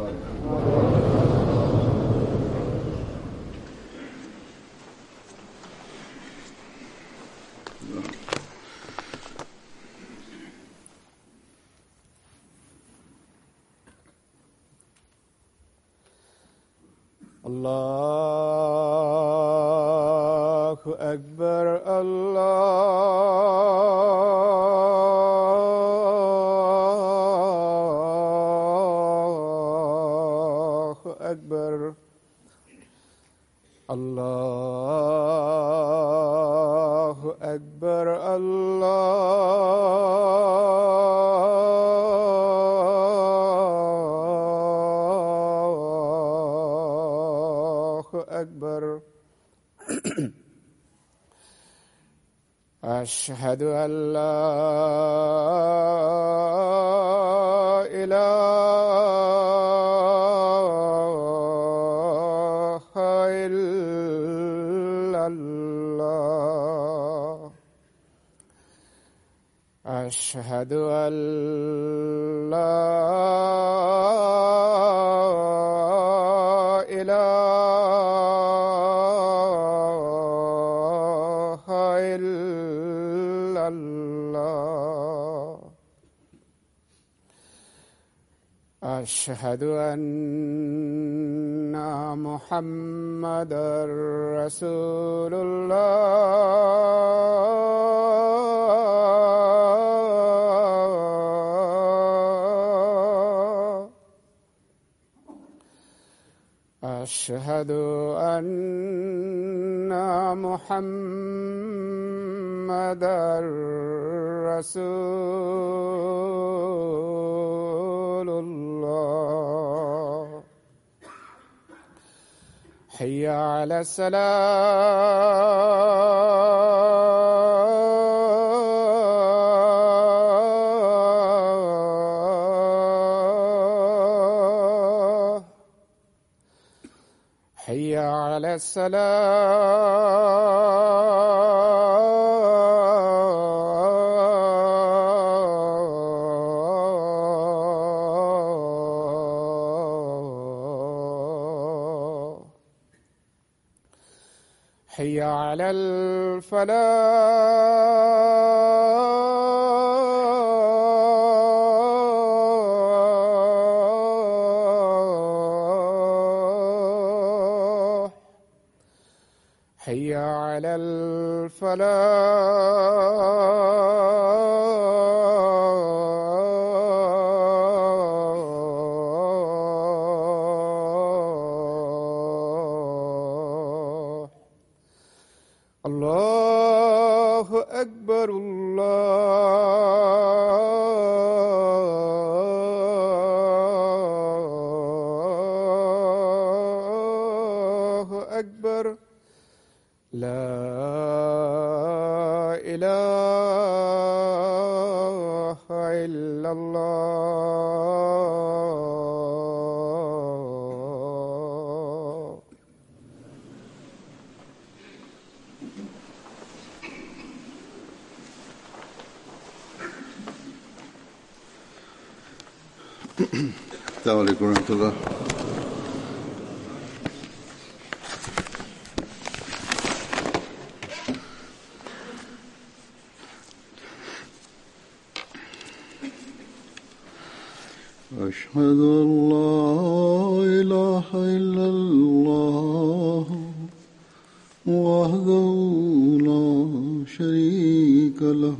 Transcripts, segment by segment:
الله أكبر الله أكبر الله أكبر الله أكبر أشهد أن لا إله إلا الله أشهد أن لا إله إلا الله أشهد أن محمدًا رسول الله أشهد أن محمدًا رسول الله حي على الصلاة حي على الصلاة حي على الفلاح حي على الفلاح الله أكبر الله أكبر لا إله إلا الله السلام عليكم ورحمة الله. أشهد أن لا إله إلا الله وحده لا شريك له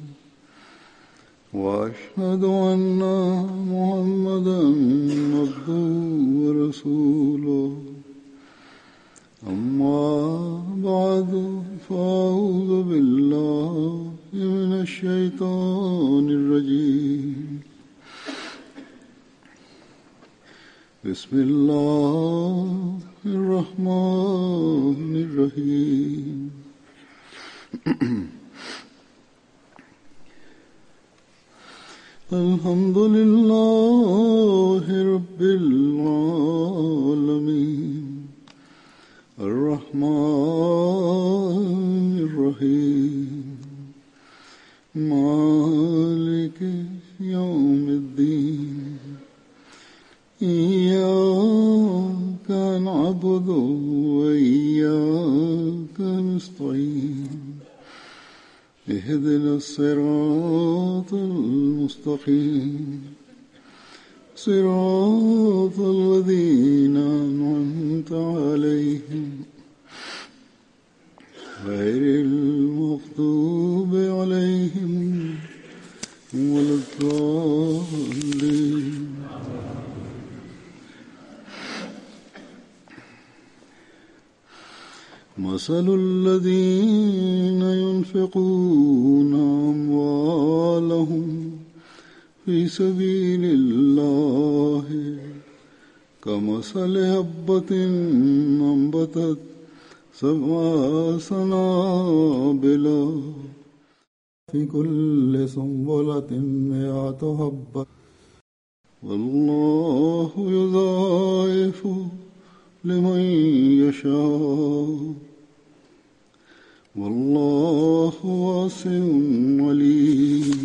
وأشهد أن محمدًا عبده ورسوله أما بعد فأعوذ بالله من الشيطان الرجيم بسم الله الرحمن الرحيم الحمد لله رب العالمين الرحمن الرحيم مالك يوم الدين إياك المستقيم صراط الذين أنعمت عليهم غير المغضوب عليهم ولا الضالين. مثل الذين ينفقون أموالهم في سبيل الله كمثل حبة أنبتت 7 سنابل في كل سنبلة 100 حبة والله يضاعف لمن يشاء والله واسع عليم.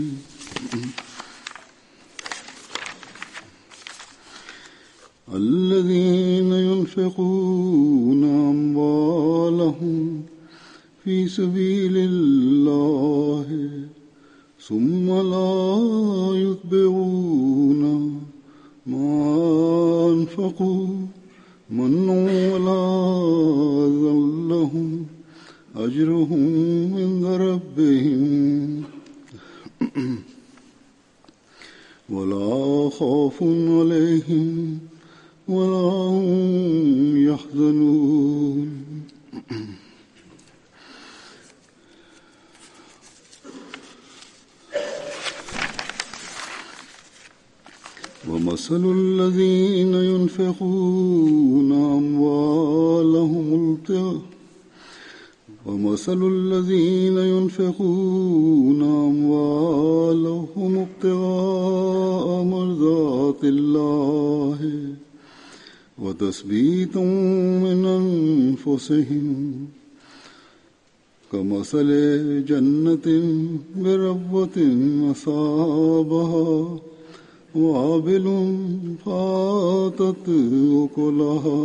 الذين ينفقون أموالهم في سبيل الله ثم لا يتبعون ما أنفقوا منا ولا أذى لهم أجرهم عند ربهم ولا خوف عليهم ولا هم يحزنون. ومثل الذين ينفقون أموالهم ابتغاء مرضات الله وتثبيتا من أنفسهم كمثل جنة بربوة أصابها وابل فآتت أكلها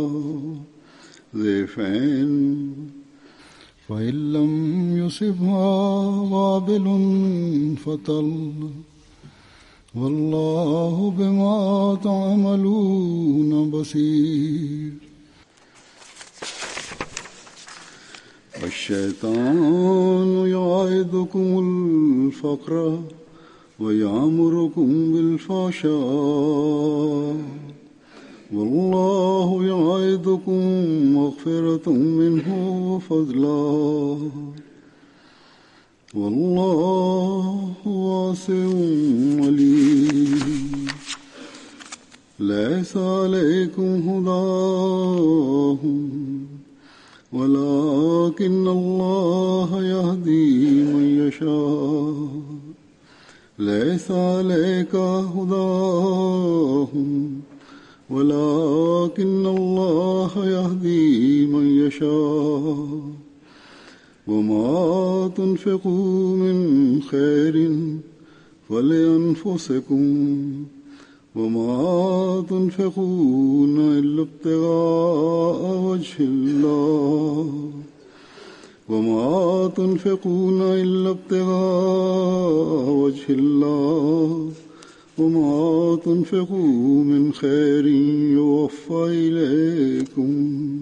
ضعفين فإن لم يصبها وابل فطل والله بما تعملون بصير. الشيطان يعدكم الفقر ويأمركم بالفحشاء والله يعدكم مغفرة منه وفضلا والله واسع عليم. ليس عليكم هداهم ولكن الله يهدي من يشاء. ليس عليك هداهم ولكن الله يهدي من يشاء. وما تنفقوا من خير فلأنفسكم وما تنفقون إلا ابتغاء وجه الله وما تنفقون إلا ابتغاء وجه الله وما تنفقوا من خير يوفى إليكم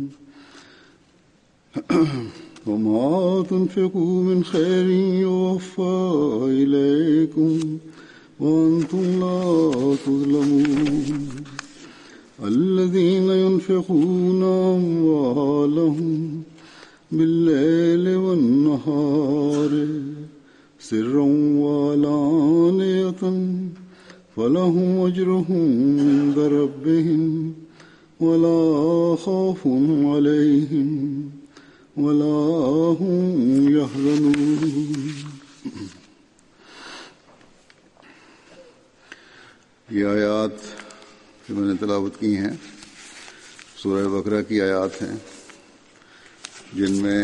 وما تنفقوا من خير يوفى إليكم وأنتم لا تظلمون. الذين ينفقون أموالهم بالليل والنهار سرا وعلانية فلهم أجرهم عند ربهم ولا خوف عليهم ولا هم يحزنون. یہ آیات جو میں نے تلاوت کی ہیں سورہ بقرہ کی آیات ہیں جن میں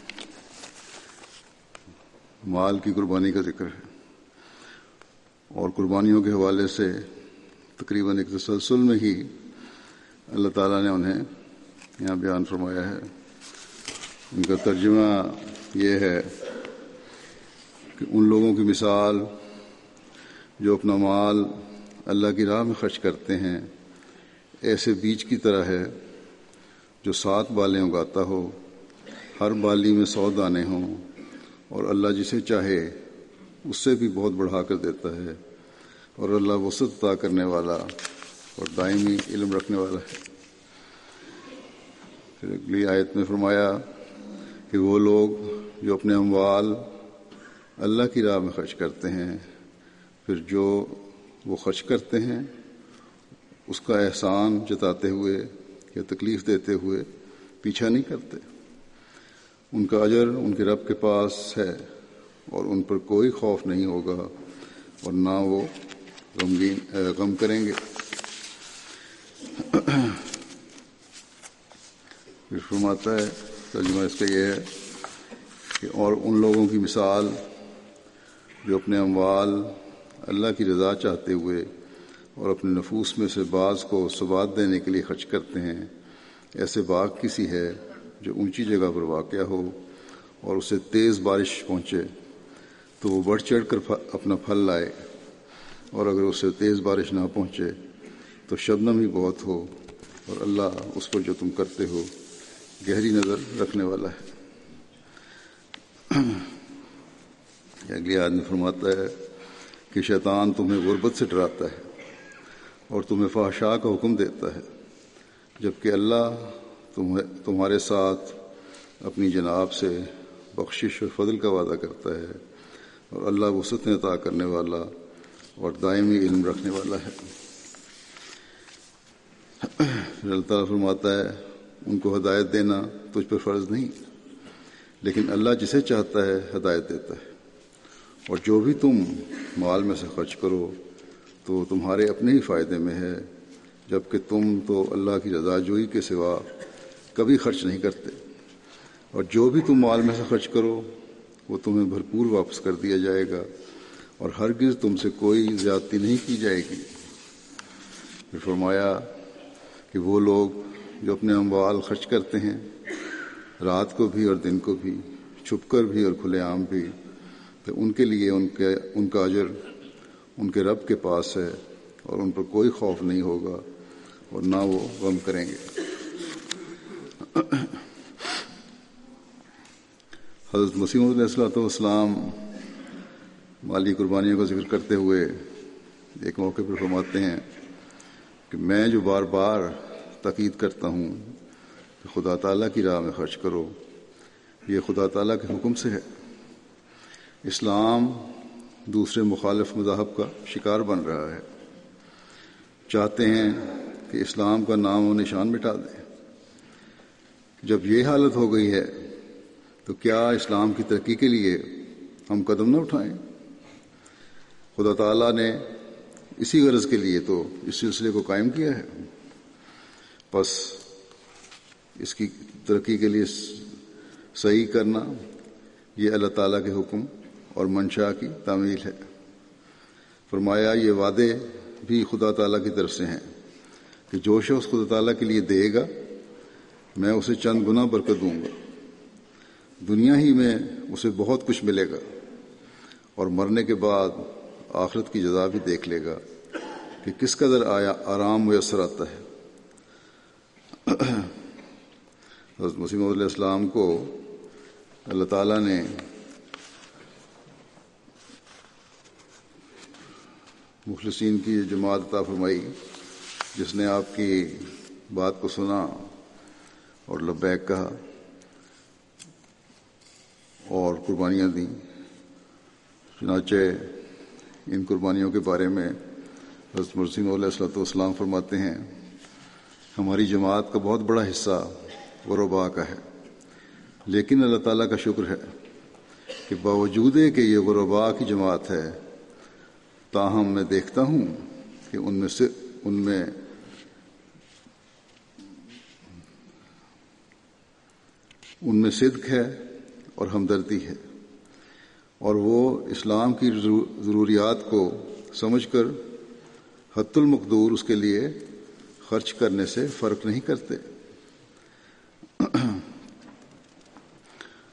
مال کی قربانی کا ذکر ہے اور قربانیوں کے حوالے سے تقریباً ایک تسلسل میں ہی اللہ تعالیٰ نے انہیں یہاں بیان فرمایا ہے. ان کا ترجمہ یہ ہے کہ ان لوگوں کی مثال جو اپنا مال اللہ کی راہ میں خرچ کرتے ہیں ایسے بیج کی طرح ہے جو 7 بالیں اگاتا ہو، ہر بالی میں 100 دانے ہوں، اور اللہ جسے چاہے اس سے بھی بہت بڑھا کر دیتا ہے، اور اللہ وسعت عطا کرنے والا اور دائمی علم رکھنے والا ہے۔ پھر اگلی آیت میں فرمایا کہ وہ لوگ جو اپنے اموال اللہ کی راہ میں خرچ کرتے ہیں، پھر جو وہ خرچ کرتے ہیں اس کا احسان جتاتے ہوئے یا تکلیف دیتے ہوئے پیچھا نہیں کرتے، ان کا اجر ان کے رب کے پاس ہے اور ان پر کوئی خوف نہیں ہوگا اور نہ وہ غم کریں گے۔ پھر فرماتا ہے، ترجمہ اس کا یہ ہے کہ اور ان لوگوں کی مثال جو اپنے اموال اللہ کی رضا چاہتے ہوئے اور اپنے نفوس میں سے بعض کو ثبات دینے کے لیے خرچ کرتے ہیں، ایسے باغ کسی ہے جو اونچی جگہ پر واقع ہو اور اسے تیز بارش پہنچے تو وہ بڑھ چڑھ کر اپنا پھل لائے، اور اگر اسے تیز بارش نہ پہنچے تو شبنم ہی بہت ہو، اور اللہ اس پر جو تم کرتے ہو گہری نظر رکھنے والا ہے۔ اگلی آیت میں فرماتا ہے کہ شیطان تمہیں غربت سے ڈراتا ہے اور تمہیں فحشاء کا حکم دیتا ہے، جبکہ اللہ تمہارے ساتھ اپنی جناب سے بخشش اور فضل کا وعدہ کرتا ہے، اور اللہ وسعت عطا کرنے والا اور دائمی علم رکھنے والا ہے۔ پھر اللہ تعالیٰ فرماتا ہے ان کو ہدایت دینا تجھ پر فرض نہیں، لیکن اللہ جسے چاہتا ہے ہدایت دیتا ہے، اور جو بھی تم مال میں سے خرچ کرو تو تمہارے اپنے ہی فائدے میں ہے، جبکہ تم تو اللہ کی رضا جوئی کے سوا کبھی خرچ نہیں کرتے، اور جو بھی تم مال میں سے خرچ کرو وہ تمہیں بھرپور واپس کر دیا جائے گا، اور ہرگز تم سے کوئی زیادتی نہیں کی جائے گی۔ پھر فرمایا کہ وہ لوگ جو اپنے اموال خرچ کرتے ہیں رات کو بھی اور دن کو بھی، چھپ کر بھی اور کھلے عام بھی، تو ان کے لیے ان کا اجر ان کے رب کے پاس ہے اور ان پر کوئی خوف نہیں ہوگا اور نہ وہ غم کریں گے۔ حضرت مسیح موعود علیہ السلام مالی قربانیوں کا ذکر کرتے ہوئے ایک موقع پر فرماتے ہیں کہ میں جو بار بار تاکید کرتا ہوں کہ خدا تعالیٰ کی راہ میں خرچ کرو، یہ خدا تعالیٰ کے حکم سے ہے۔ اسلام دوسرے مخالف مذاہب کا شکار بن رہا ہے، چاہتے ہیں کہ اسلام کا نام و نشان مٹا دیں۔ جب یہ حالت ہو گئی ہے تو کیا اسلام کی ترقی کے لیے ہم قدم نہ اٹھائیں؟ خدا تعالیٰ نے اسی غرض کے لیے تو اس سلسلے کو قائم کیا ہے، پس اس کی ترقی کے لیے صحیح کرنا یہ اللہ تعالیٰ کے حکم اور منشا کی تعمیل ہے۔ فرمایا یہ وعدے بھی خدا تعالیٰ کی طرف سے ہیں کہ جو شخص خدا تعالیٰ کے لیے دے گا میں اسے چند گنا برکت دوں گا، دنیا ہی میں اسے بہت کچھ ملے گا، اور مرنے کے بعد آخرت کی جزا بھی دیکھ لے گا کہ کس قدر آرام میسر آتا ہے۔ حضرت مسیح موعود علیہ السلام کو اللہ تعالیٰ نے مخلصین کی جماعت عطا فرمائی جس نے آپ کی بات کو سنا اور لبیک کہا اور قربانیاں دیں۔ چنانچہ ان قربانیوں کے بارے میں حضرت مسیح موعود علیہ السلام فرماتے ہیں ہماری جماعت کا بہت بڑا حصہ غرباء کا ہے، لیکن اللہ تعالیٰ کا شکر ہے کہ باوجود کہ یہ غرباء کی جماعت ہے تاہم میں دیکھتا ہوں کہ ان میں صدق ہے اور ہمدردی ہے، اور وہ اسلام کی ضروریات کو سمجھ کر حت المقدور اس کے لیے خرچ کرنے سے فرق نہیں کرتے۔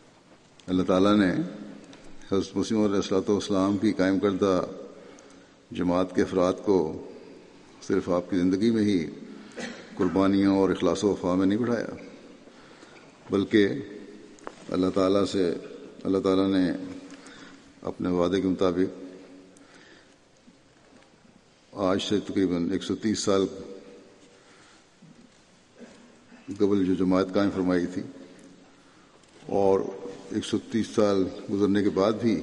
اللہ تعالیٰ نے حضرت مسیح علیہ السلام کی قائم کردہ جماعت کے افراد کو صرف آپ کی زندگی میں ہی قربانیوں اور اخلاص و وفا میں نہیں بڑھایا، بلکہ اللہ تعالیٰ نے اپنے وعدے کے مطابق آج سے تقریباً 130 سال قبل جو جماعت قائم فرمائی تھی، اور 130 سال گزرنے کے بعد بھی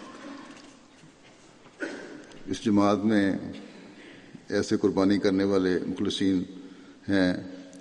اس جماعت میں ایسے قربانی کرنے والے مخلصین ہیں،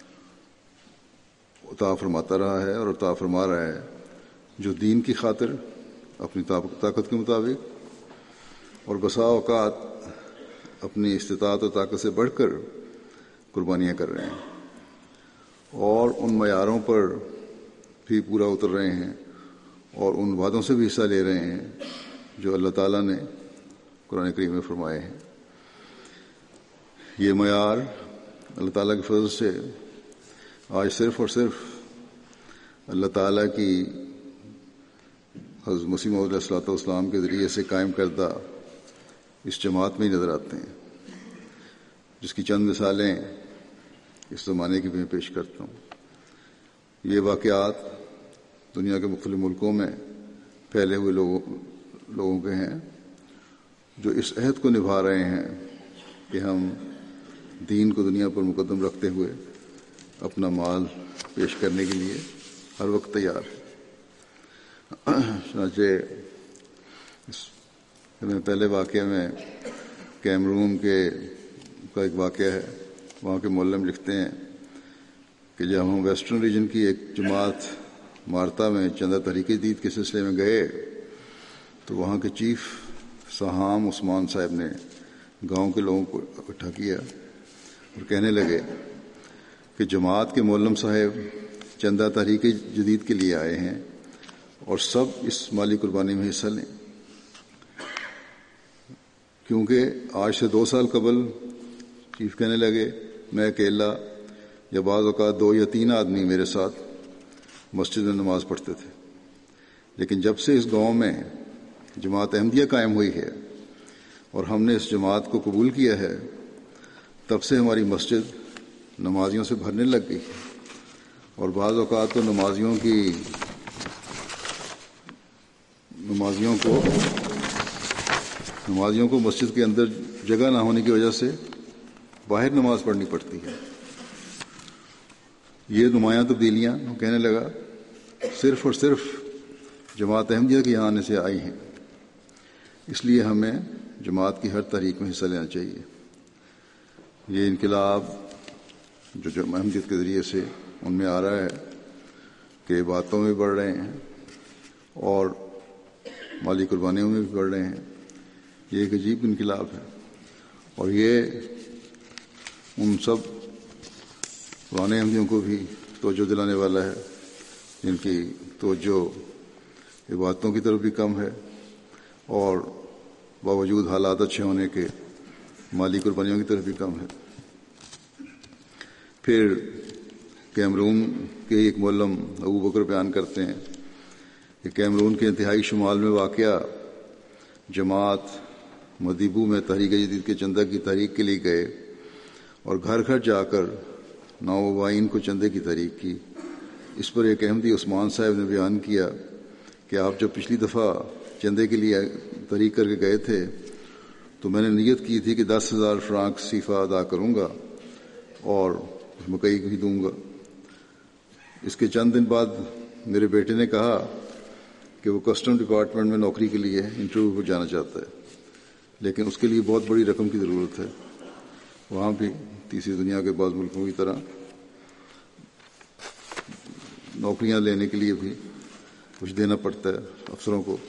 عطا فرماتا رہا ہے اور عطا فرما رہا ہے، جو دین کی خاطر اپنی طاقت کے مطابق اور بسا اوقات اپنی استطاعت و طاقت سے بڑھ کر قربانیاں کر رہے ہیں، اور ان معیاروں پر بھی پورا اتر رہے ہیں، اور ان وعدوں سے بھی حصہ لے رہے ہیں جو اللہ تعالیٰ نے قرآن کریم میں فرمائے ہیں۔ یہ معیار اللہ تعالیٰ کے فضل سے آج صرف اور صرف اللہ تعالیٰ کی حضرت مسیح موعود علیہ الصلوۃ والسلام کے ذریعے سے قائم کردہ اس جماعت میں ہی نظر آتے ہیں، جس کی چند مثالیں اس زمانے کی بھی میں پیش کرتا ہوں۔ یہ واقعات دنیا کے مختلف ملکوں میں پھیلے ہوئے لوگوں کے ہیں، جو اس عہد کو نبھا رہے ہیں کہ ہم دین کو دنیا پر مقدم رکھتے ہوئے اپنا مال پیش کرنے کے لیے ہر وقت تیار ہے۔ چنانچہ پہلے واقعے میں کیمرون کا ایک واقعہ ہے۔ وہاں کے معلم لکھتے ہیں کہ جب ہم ویسٹرن ریجن کی ایک جماعت مارتا میں چندہ تحریک جدید کے سلسلے میں گئے تو وہاں کے چیف سہام عثمان صاحب نے گاؤں کے لوگوں کو اکٹھا کیا اور کہنے لگے کہ جماعت کے معلم صاحب چندہ تحریک جدید کے لیے آئے ہیں اور سب اس مالی قربانی میں حصہ لیں، کیونکہ آج سے 2 سال قبل چیف کہنے لگے میں اکیلا یا بعض اوقات 2 یا 3 آدمی میرے ساتھ مسجد میں نماز پڑھتے تھے، لیکن جب سے اس گاؤں میں جماعت احمدیہ قائم ہوئی ہے اور ہم نے اس جماعت کو قبول کیا ہے، تب سے ہماری مسجد نمازیوں سے بھرنے لگ گئی، اور بعض اوقات تو نمازیوں کو مسجد کے اندر جگہ نہ ہونے کی وجہ سے باہر نماز پڑھنی پڑتی ہے۔ یہ نمایاں تبدیلیاں کہنے لگا صرف اور صرف جماعت احمدیہ کے یہاں آنے سے آئی ہیں، اس لیے ہمیں جماعت کی ہر تحریک میں حصہ لینا چاہیے۔ یہ انقلاب جو احمدیت کے ذریعے سے ان میں آ رہا ہے کہ باتوں میں بڑھ رہے ہیں اور مالی قربانیوں میں بھی بڑھ رہے ہیں، یہ ایک عجیب انقلاب ہے، اور یہ ان سب پرانے احمدیوں کو بھی توجہ دلانے والا ہے جن کی توجہ عبادتوں کی طرف بھی کم ہے اور باوجود حالات اچھے ہونے کے مالی قربانیوں کی طرف بھی کم ہے۔ پھر کیمرون کے ایک معلم ابو بکر بیان کرتے ہیں کہ کیمرون کے انتہائی شمال میں واقع جماعت مدیبو میں تحریک جدید کے چندہ کی تحریک کے لیے گئے اور گھر گھر جا کر نوآبائین کو چندے کی تحریک کی۔ اس پر ایک احمدی عثمان صاحب نے بیان کیا کہ آپ جب پچھلی دفعہ چندے کے لیے تحریک کر کے گئے تھے تو میں نے نیت کی تھی کہ 10,000 فرانک صیفہ ادا کروں گا اور مکئی بھی دوں گا۔ اس کے چند دن بعد میرے بیٹے نے کہا کہ وہ کسٹم ڈپارٹمنٹ میں نوکری کے لیے انٹرویو پر جانا چاہتا ہے، لیکن اس کے لیے بہت بڑی رقم کی ضرورت ہے۔ وہاں بھی تیسری دنیا کے بعض ملکوں کی طرح نوکریاں لینے کے لیے بھی کچھ دینا پڑتا ہے افسروں کو۔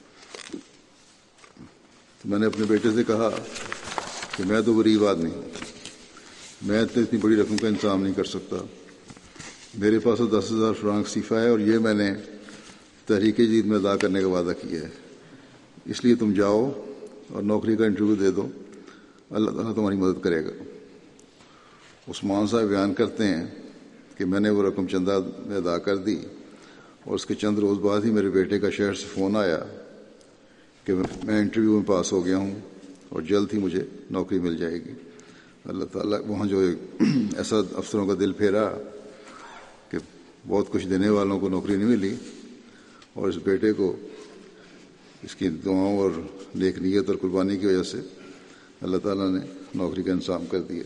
تو میں نے اپنے بیٹے سے کہا کہ میں تو غریب آدمی ہوں، میں تو اتنی بڑی رقم کا انتظام نہیں کر سکتا، میرے پاس تو 10,000 فرانک صیفہ ہے اور یہ میں نے تحریک جدید میں ادا کرنے کا وعدہ کیا ہے، اس لیے تم جاؤ اور نوکری کا انٹرویو دے دو، اللہ تعالیٰ تمہاری مدد کرے گا۔ عثمان صاحب بیان کرتے ہیں کہ میں نے وہ رقم چندہ میں ادا کر دی اور اس کے چند روز بعد ہی میرے بیٹے کا شہر سے فون آیا کہ میں انٹرویو میں پاس ہو گیا ہوں اور جلد ہی مجھے نوکری مل جائے گی۔ اللہ تعالیٰ وہاں جو ایسا افسروں کا دل پھیرا کہ بہت کچھ دینے والوں کو نوکری نہیں ملی، اور اس بیٹے کو اس کی دعاؤں اور نیک نیت اور قربانی کی وجہ سے اللہ تعالیٰ نے نوکری کا انتظام کر دیا۔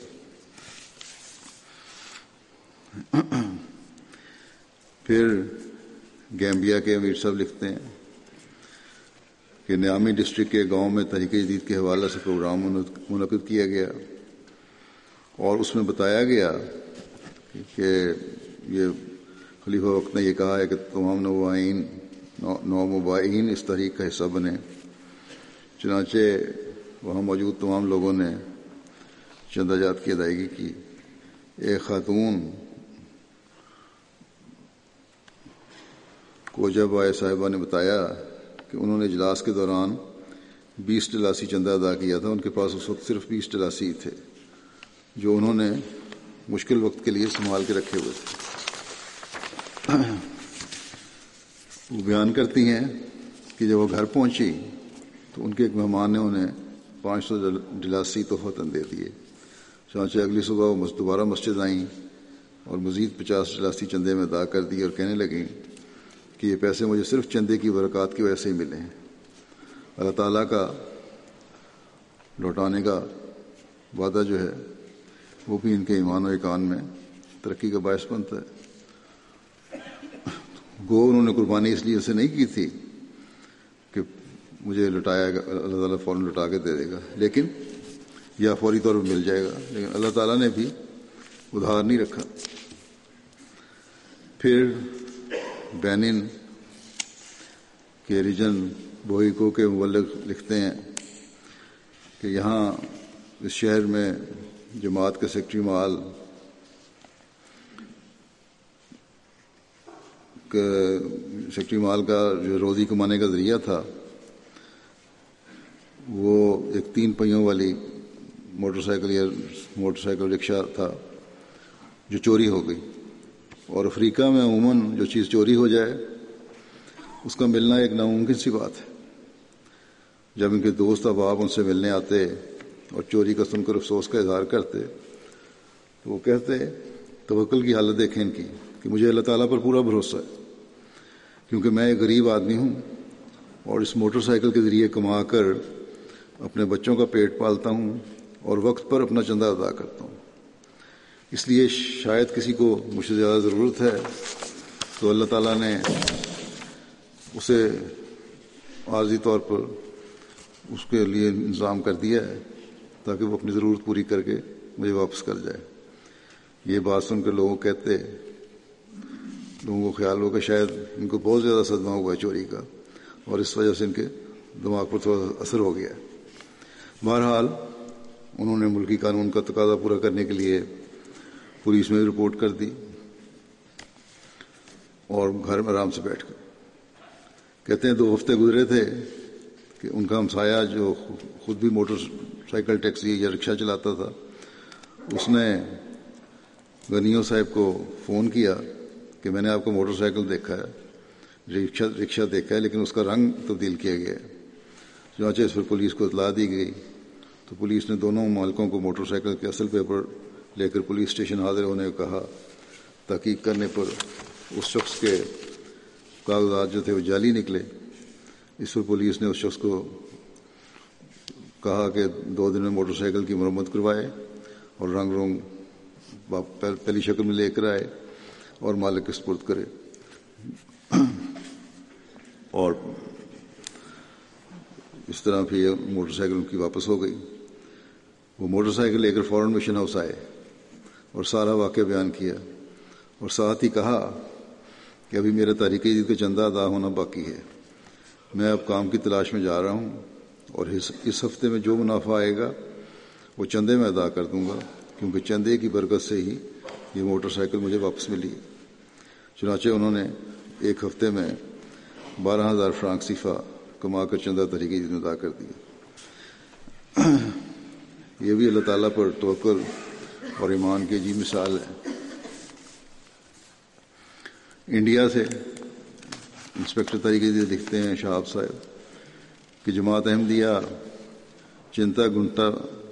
پھر گیمبیا کے امیر صاحب لکھتے ہیں کہ نیامی ڈسٹرکٹ کے گاؤں میں تحریک جدید کے حوالے سے پروگرام منعقد کیا گیا، اور اس میں بتایا گیا کہ یہ خلیفہ وقت نے یہ کہا ہے کہ تمام نومبائین اس تحریک کا حصہ بنے۔ چنانچہ وہاں موجود تمام لوگوں نے چندہ جات کی ادائیگی کی۔ ایک خاتون کوجا بائے صاحبہ نے بتایا کہ انہوں نے اجلاس کے دوران 20 ڈلاسی چندہ ادا کیا تھا۔ ان کے پاس اس وقت صرف 20 ڈلاسی تھے جو انہوں نے مشکل وقت کے لیے سنبھال کے رکھے ہوئے تھے۔ وہ بیان کرتی ہیں کہ جب وہ گھر پہنچی تو ان کے ایک مہمان نے انہیں 500 ڈلاسی تحفتاً دے دیے۔ چنانچہ اگلی صبح وہ دوبارہ مسجد آئیں اور مزید 50 ڈلاسی چندے میں ادا کر دی اور کہنے لگیں کہ یہ پیسے مجھے صرف چندے کی برکات کی وجہ سے ہی ملے ہیں۔ اللہ تعالیٰ کا لوٹانے کا وعدہ جو ہے وہ بھی ان کے ایمان و ایقان میں ترقی کا باعث بنتا ہے۔ گو انہوں نے قربانی اس لیے سے نہیں کی تھی کہ مجھے لٹایا گا، اللہ تعالیٰ فوراً لٹا کے دے دے گا، لیکن یا فوری طور پر مل جائے گا، لیکن اللہ تعالیٰ نے بھی ادھار نہیں رکھا۔ پھر بینن کے ریجن بوئیکو کے مبلغ لکھتے ہیں کہ یہاں اس شہر میں جماعت کے سیکٹری مال کا جو روزی کمانے کا ذریعہ تھا وہ ایک 3 پہیوں والی موٹر سائیکل رکشہ تھا جو چوری ہو گئی، اور افریقہ میں عموماً جو چیز چوری ہو جائے اس کا ملنا ایک ناممکن سی بات ہے۔ جب ان کے دوست احباب ان سے ملنے آتے اور چوری کا سن کر افسوس کا اظہار کرتے تو وہ کہتے توکل کی حالت دیکھیں ان کی کہ مجھے اللہ تعالیٰ پر پورا بھروسہ ہے، کیونکہ میں ایک غریب آدمی ہوں اور اس موٹر سائیکل کے ذریعے کما کر اپنے بچوں کا پیٹ پالتا ہوں اور وقت پر اپنا چندہ ادا کرتا ہوں، اس لیے شاید کسی کو مجھ سے زیادہ ضرورت ہے تو اللہ تعالیٰ نے اسے عارضی طور پر اس کے لیے انتظام کر دیا ہے تاکہ وہ اپنی ضرورت پوری کر کے مجھے واپس کر جائے۔ یہ بات سن کر لوگوں کو خیال ہو کہ شاید ان کو بہت زیادہ صدمہ ہوا ہے چوری کا، اور اس وجہ سے ان کے دماغ پر تھوڑا اثر ہو گیا ہے۔ بہرحال انہوں نے ملکی قانون کا تقاضا پورا کرنے کے لیے پولیس میں رپورٹ کر دی اور گھر میں آرام سے بیٹھ گئے۔ کہتے ہیں 2 ہفتے گزرے تھے کہ ان کا ہمسایہ جو خود بھی موٹر سائیکل ٹیکسی یا رکشہ چلاتا تھا، اس نے غنیوں صاحب کو فون کیا کہ میں نے آپ کو موٹر سائیکل دیکھا ہے، رکشہ دیکھا ہے، لیکن اس کا رنگ تبدیل کیا گیا ہے۔ چنانچہ اس پر پولیس کو اطلاع دی گئی تو پولیس نے دونوں مالکوں کو موٹر سائیکل کے اصل پیپر لے کر پولیس اسٹیشن حاضر ہونے کو کہا۔ تحقیق کرنے پر اس شخص کے کاغذات جو تھے وہ جعلی نکلے۔ اس پر پولیس نے اس شخص کو کہا کہ 2 دن میں موٹر سائیکل کی مرمت کروائے اور رنگ پہلی شکل میں لے کر آئے اور مالک کے سپرد کرے، اور اس طرح پھر موٹر سائیکل ان کی واپس ہو گئی۔ وہ موٹر سائیکل لے کر فوراً مشن ہاؤس آئے اور سارا واقعہ بیان کیا، اور ساتھ ہی کہا کہ ابھی میرا تحریک جدید کا چندہ ادا ہونا باقی ہے، میں اب کام کی تلاش میں جا رہا ہوں اور اس ہفتے میں جو منافع آئے گا وہ چندے میں ادا کر دوں گا، کیونکہ چندے کی برکت سے ہی یہ موٹر سائیکل مجھے واپس ملی۔ چنانچہ انہوں نے 1 ہفتے میں 12,000 فرانک صفا کما کر چندہ تحریک جدید میں ادا کر دیا۔ یہ بھی اللہ تعالیٰ پر توکل اور ایمان کی عجیب مثال ہے۔ انڈیا سے انسپیکٹر تحریک جدید لکھتے ہیں شہاب صاحب کہ جماعت احمدیہ چنتا گنٹا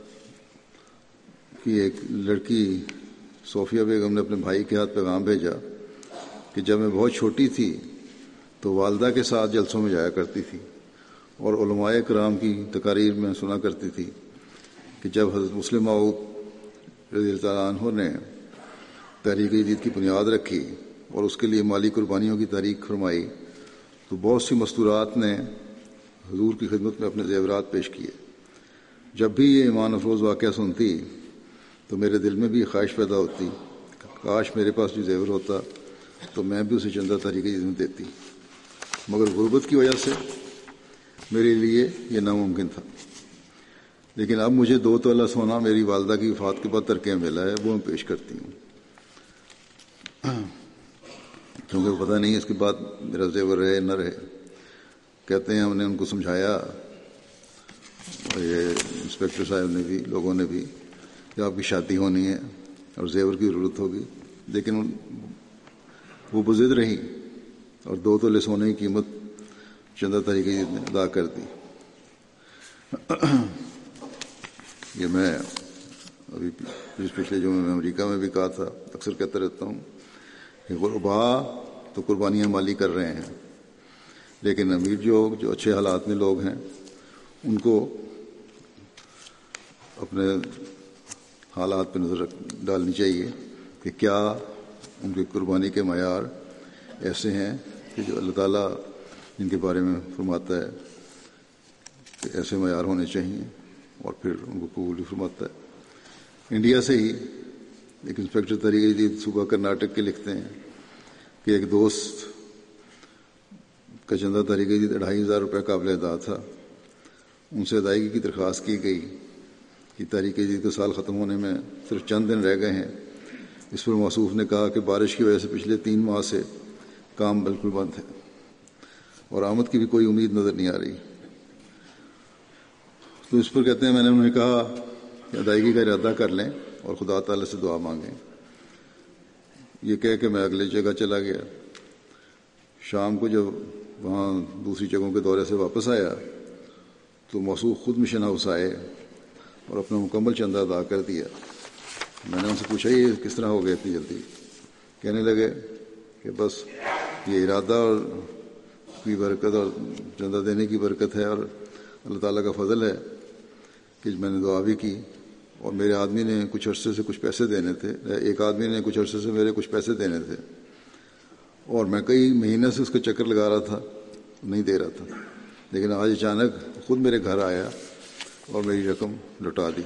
کی ایک لڑکی صوفیہ بیگم نے اپنے بھائی کے ہاتھ پیغام بھیجا کہ جب میں بہت چھوٹی تھی تو والدہ کے ساتھ جلسوں میں جایا کرتی تھی اور علماء کرام کی تقاریر میں سنا کرتی تھی کہ جب حضرت مسلم موعود رضی اللہ تعالیٰ عنہ نے تحریک جدید کی بنیاد رکھی اور اس کے لیے مالی قربانیوں کی تحریک فرمائی تو بہت سی مستورات نے حضور کی خدمت میں اپنے زیورات پیش کیے۔ جب بھی یہ ایمان افروز واقعہ سنتی تو میرے دل میں بھی خواہش پیدا ہوتی کاش میرے پاس بھی زیور ہوتا تو میں بھی اسے چندہ تحریک جدید میں دیتی، مگر غربت کی وجہ سے میرے لیے یہ ناممکن تھا۔ لیکن اب مجھے 2 تولہ سونا میری والدہ کی وفات کے بعد ترکے میں ملا ہے، وہ میں پیش کرتی ہوں، کیونکہ پتہ نہیں اس کے بعد میرا زیور رہے نہ رہے۔ کہتے ہیں ہم نے ان کو سمجھایا، اور یہ انسپیکٹر صاحب نے بھی، لوگوں نے بھی، کہ آپ کی شادی ہونی ہے اور زیور کی ضرورت ہوگی، لیکن وہ بضد رہی اور 2 تولے سونے کی قیمت چندہ تحریک جدید نے ادا کر دی۔ یہ میں ابھی پچھلے جمعے میں امریکہ میں بھی کہا تھا، اکثر کہتا رہتا ہوں کہ غربا تو قربانیاں مالی کر رہے ہیں، لیکن امیر جو اچھے حالات میں لوگ ہیں ان کو اپنے حالات پہ نظر ڈالنی چاہیے کہ کیا ان کی قربانی کے معیار ایسے ہیں کہ جو اللہ تعالیٰ جن کے بارے میں فرماتا ہے کہ ایسے معیار ہونے چاہیے، اور پھر ان کو قبول بھی فرماتا ہے۔ انڈیا سے ہی ایک انسپیکٹر تحریک جدید صوبہ کرناٹک کے لکھتے ہیں کہ ایک دوست کا چندہ تحریک جدید 2500 روپے قابل ادا تھا، ان سے ادائیگی کی درخواست کی گئی کہ تحریک جدید کا سال ختم ہونے میں صرف چند دن رہ گئے ہیں۔ اس پر موصوف نے کہا کہ بارش کی وجہ سے پچھلے 3 ماہ سے کام بالکل بند ہے اور آمد کی بھی کوئی امید نظر نہیں آ رہی۔ تو اس پر کہتے ہیں میں نے انہیں کہا کہ ادائیگی کا ارادہ کر لیں اور خدا تعالی سے دعا مانگیں۔ یہ کہہ کے میں اگلے جگہ چلا گیا۔ شام کو جب وہاں دوسری جگہوں کے دورے سے واپس آیا تو موصوف خود مشن ہاؤس آئے اور اپنا مکمل چندہ ادا کر دیا۔ میں نے ان سے پوچھا یہ کس طرح ہو گیا اتنی جلدی؟ کہنے لگے کہ بس یہ ارادہ اور کی برکت اور چندہ دینے کی برکت ہے، اور اللہ تعالیٰ کا فضل ہے کہ میں نے دعا بھی کی، اور میرے آدمی نے کچھ عرصے سے کچھ پیسے دینے تھے، ایک آدمی نے کچھ عرصے سے میرے کچھ پیسے دینے تھے، اور میں کئی مہینے سے اس کا چکر لگا رہا تھا، نہیں دے رہا تھا، لیکن آج اچانک خود میرے گھر آیا اور میری رقم لوٹا دی۔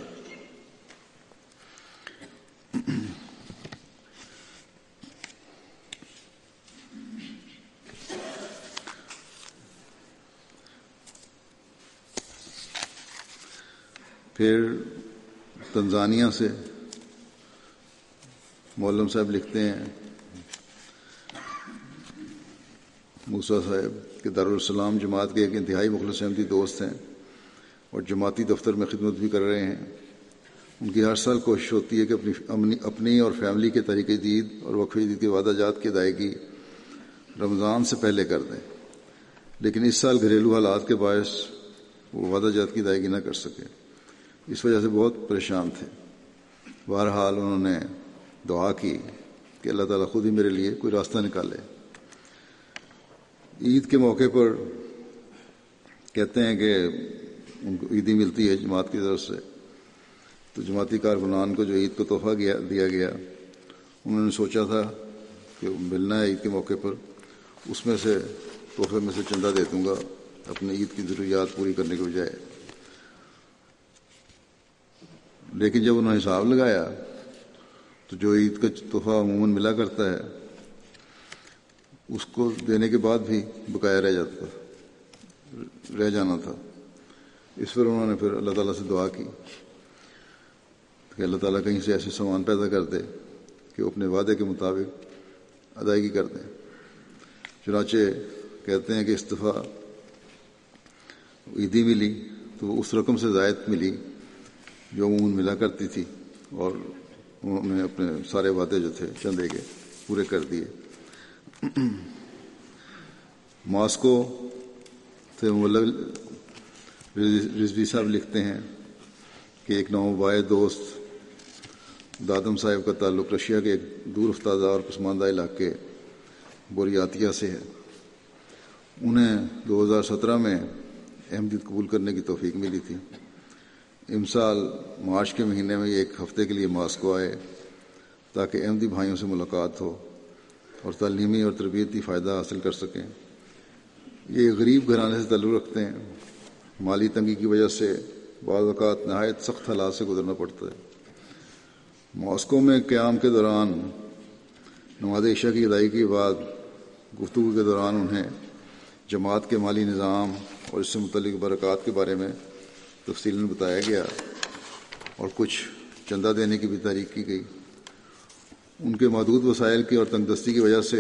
پھر تنزانیہ سے مولم صاحب لکھتے ہیں، موسیٰ صاحب کہ دارالسلام جماعت کے ایک انتہائی مخلص احمدی دوست ہیں اور جماعتی دفتر میں خدمت بھی کر رہے ہیں۔ ان کی ہر سال کوشش ہوتی ہے کہ اپنی اور فیملی کے تحریک جدید اور وقف جدید کے وعدہ جات کی ادائیگی رمضان سے پہلے کر دیں، لیکن اس سال گھریلو حالات کے باعث وہ وعدہ جات کی ادائیگی نہ کر سکے، اس وجہ سے بہت پریشان تھے۔ بہرحال انہوں نے دعا کی کہ اللہ تعالیٰ خود ہی میرے لیے کوئی راستہ نکالے۔ عید کے موقع پر کہتے ہیں کہ ان کو عیدی ملتی ہے جماعت کی طرف سے، تو جماعتی کارکنان کو جو عید کو تحفہ دیا گیا انہوں نے سوچا تھا کہ ملنا ہے عید کے موقع پر، اس میں سے تحفے میں سے چندہ دے دوں گا اپنے عید کی ضروریات پوری کرنے کے بجائے۔ لیکن جب انہوں نے حساب لگایا تو جو عید کا تحفہ عموماً ملا کرتا ہے اس کو دینے کے بعد بھی بقایا رہ جانا تھا۔ اس پر انہوں نے پھر اللہ تعالیٰ سے دعا کی کہ اللہ تعالیٰ کہیں سے ایسے سامان پیدا کر دے کہ وہ اپنے وعدے کے مطابق ادائیگی کر دیں۔ چنانچہ کہتے ہیں کہ اس دفعہ عیدی ملی تو اس رقم سے زائد ملی جو عموماً ملا کرتی تھی، اور انہوں نے اپنے سارے وعدے جو تھے چندے کے پورے کر دیے۔ ماسکو سے رضوی صاحب لکھتے ہیں کہ ایک نوبائے دوست دادم صاحب کا تعلق رشیا کے ایک دور افتادہ اور پسماندہ علاقے بوریاتیا سے ہے۔ انہیں 2017 میں احمدیت قبول کرنے کی توفیق ملی تھی۔ امسال مارچ کے مہینے میں یہ ایک ہفتے کے لیے ماسکو آئے تاکہ احمدی بھائیوں سے ملاقات ہو اور تعلیمی اور تربیتی فائدہ حاصل کر سکیں۔ یہ غریب گھرانے سے تعلق رکھتے ہیں۔ مالی تنگی کی وجہ سے بعض اوقات نہایت سخت حالات سے گزرنا پڑتا ہے۔ ماسکو میں قیام کے دوران نماز عشاء کی ادائیگی کے بعد گفتگو کے دوران انہیں جماعت کے مالی نظام اور اس سے متعلق برکات کے بارے میں تفصیلاً بتایا گیا اور کچھ چندہ دینے کی بھی تحریک کی گئی۔ ان کے محدود وسائل کی اور تنگ دستی کی وجہ سے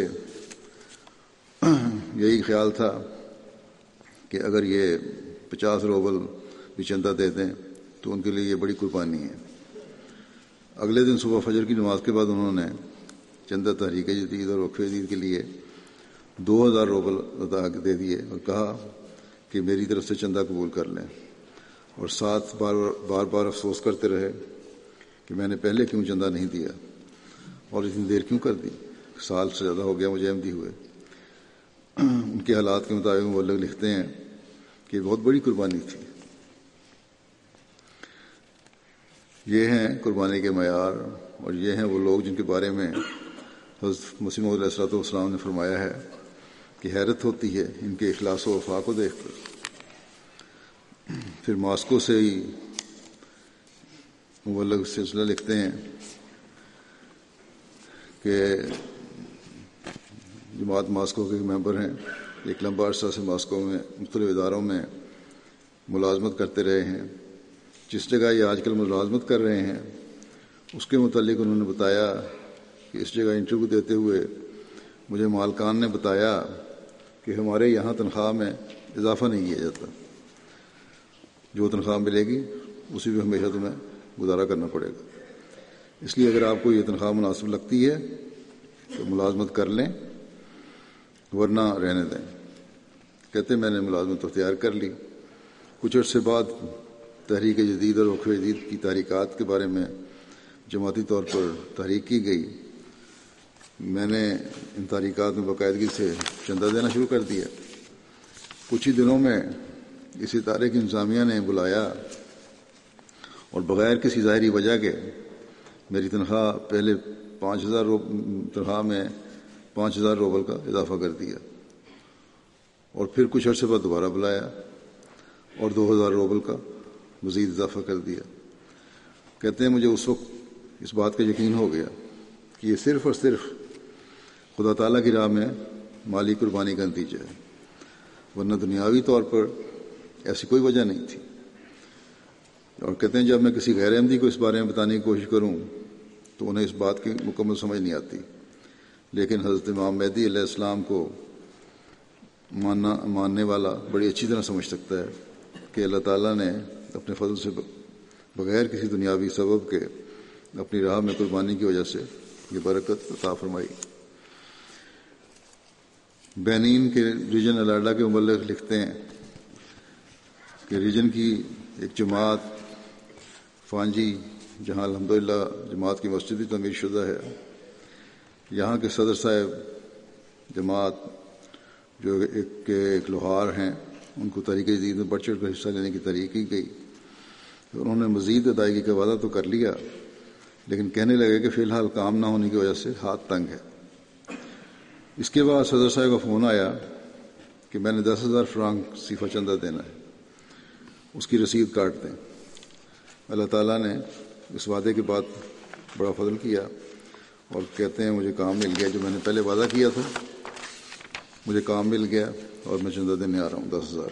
یہی خیال تھا کہ اگر یہ 50 روبل بھی چندہ دے دیں تو ان کے لیے یہ بڑی قربانی ہے۔ اگلے دن صبح فجر کی نماز کے بعد انہوں نے چندہ تحریک جدید اور وقف جدید کے لیے 2000 روبل ادا دے دیے اور کہا کہ میری طرف سے چندہ قبول کر لیں، اور ساتھ بار بار افسوس کرتے رہے کہ میں نے پہلے کیوں چندہ نہیں دیا اور اتنی دیر کیوں کر دی، سال سے زیادہ ہو گیا مجھے احمدی ہوئے۔ ان کے حالات کے مطابق مبلغ لکھتے ہیں کہ بہت بڑی قربانی تھی۔ یہ ہیں قربانی کے معیار، اور یہ ہیں وہ لوگ جن کے بارے میں حضرت مسیح موعود علیہ الصلوۃ والسلام نے فرمایا ہے کہ حیرت ہوتی ہے ان کے اخلاص و وفا کو دیکھ کر۔ پھر ماسکو سے ہی مبلغ سلسلہ لکھتے ہیں کہ جماعت ماسکو کے ممبر ہیں، ایک لمبا عرصہ سے ماسکو میں مختلف اداروں میں ملازمت کرتے رہے ہیں۔ جس جگہ یہ آج کل ملازمت کر رہے ہیں اس کے متعلق انہوں نے بتایا کہ اس جگہ انٹرویو دیتے ہوئے مجھے مالکان نے بتایا کہ ہمارے یہاں تنخواہ میں اضافہ نہیں کیا جاتا، جو تنخواہ ملے گی اسی پہ ہمیشہ تمہیں گزارا کرنا پڑے گا، اس لیے اگر آپ کو یہ تنخواہ مناسب لگتی ہے تو ملازمت کر لیں ورنہ رہنے دیں۔ کہتے میں نے ملازمت اختیار کر لی۔ کچھ عرصے بعد تحریک جدید اور وقف جدید کی تحریکات کے بارے میں جماعتی طور پر تحریک کی گئی۔ میں نے ان تحریکات میں باقاعدگی سے چندہ دینا شروع کر دیا۔ کچھ ہی دنوں میں اس ادارے کی انتظامیہ نے بلایا اور بغیر کسی ظاہری وجہ کے میری تنخواہ پہلے 5000 تنخواہ میں 5000 روبل کا اضافہ کر دیا، اور پھر کچھ عرصے بعد دوبارہ بلایا اور 2000 روبل کا مزید اضافہ کر دیا۔ کہتے ہیں مجھے اس وقت اس بات کا یقین ہو گیا کہ یہ صرف اور صرف خدا تعالیٰ کی راہ میں مالی قربانی کا نتیجہ ہے، ورنہ دنیاوی طور پر ایسی کوئی وجہ نہیں تھی۔ اور کہتے ہیں جب میں کسی غیر احمدی کو اس بارے میں بتانے کی کوشش کروں تو انہیں اس بات کی مکمل سمجھ نہیں آتی، لیکن حضرت امام مہدی علیہ السلام کو ماننے والا بڑی اچھی طرح سمجھ سکتا ہے کہ اللہ تعالیٰ نے اپنے فضل سے بغیر کسی دنیاوی سبب کے اپنی راہ میں قربانی کی وجہ سے یہ برکت عطا فرمائی۔ بینین کے ریجن الاڈا کے مبلغ لکھتے ہیں کہ ریجن کی ایک جماعت فانجی، جہاں الحمدللہ جماعت کی مسجد بھی تعمیر شدہ ہے، یہاں کے صدر صاحب جماعت جو ایک لوہار ہیں، ان کو تحریک جدید میں بڑھ چڑھ کر حصہ لینے کی تحریک کی گئی۔ انہوں نے مزید ادائیگی کا وعدہ تو کر لیا، لیکن کہنے لگے کہ فی الحال کام نہ ہونے کی وجہ سے ہاتھ تنگ ہے۔ اس کے بعد صدر صاحب کا فون آیا کہ میں نے 10,000 فرانک صیفہ چندہ دینا ہے، اس کی رسید کاٹ دیں۔ اللہ تعالیٰ نے اس وعدے کے بعد بڑا فضل کیا، اور کہتے ہیں مجھے کام مل گیا، جو میں نے پہلے وعدہ کیا تھا مجھے کام مل گیا اور میں چندہ دینے آ رہا ہوں 10,000۔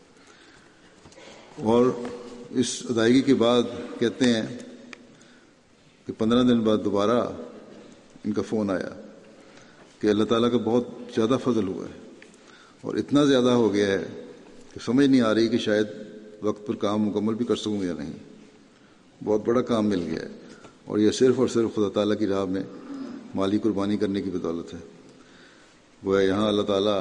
اور اس ادائیگی کے بعد کہتے ہیں کہ 15 دن بعد دوبارہ ان کا فون آیا کہ اللہ تعالیٰ کا بہت زیادہ فضل ہوا ہے، اور اتنا زیادہ ہو گیا ہے کہ سمجھ نہیں آ رہی کہ شاید وقت پر کام مکمل بھی کر سکوں یا نہیں۔ بہت بڑا کام مل گیا ہے، اور یہ صرف اور صرف خدا تعالیٰ کی راہ میں مالی قربانی کرنے کی بدولت ہے۔ وہ یہاں اللہ تعالیٰ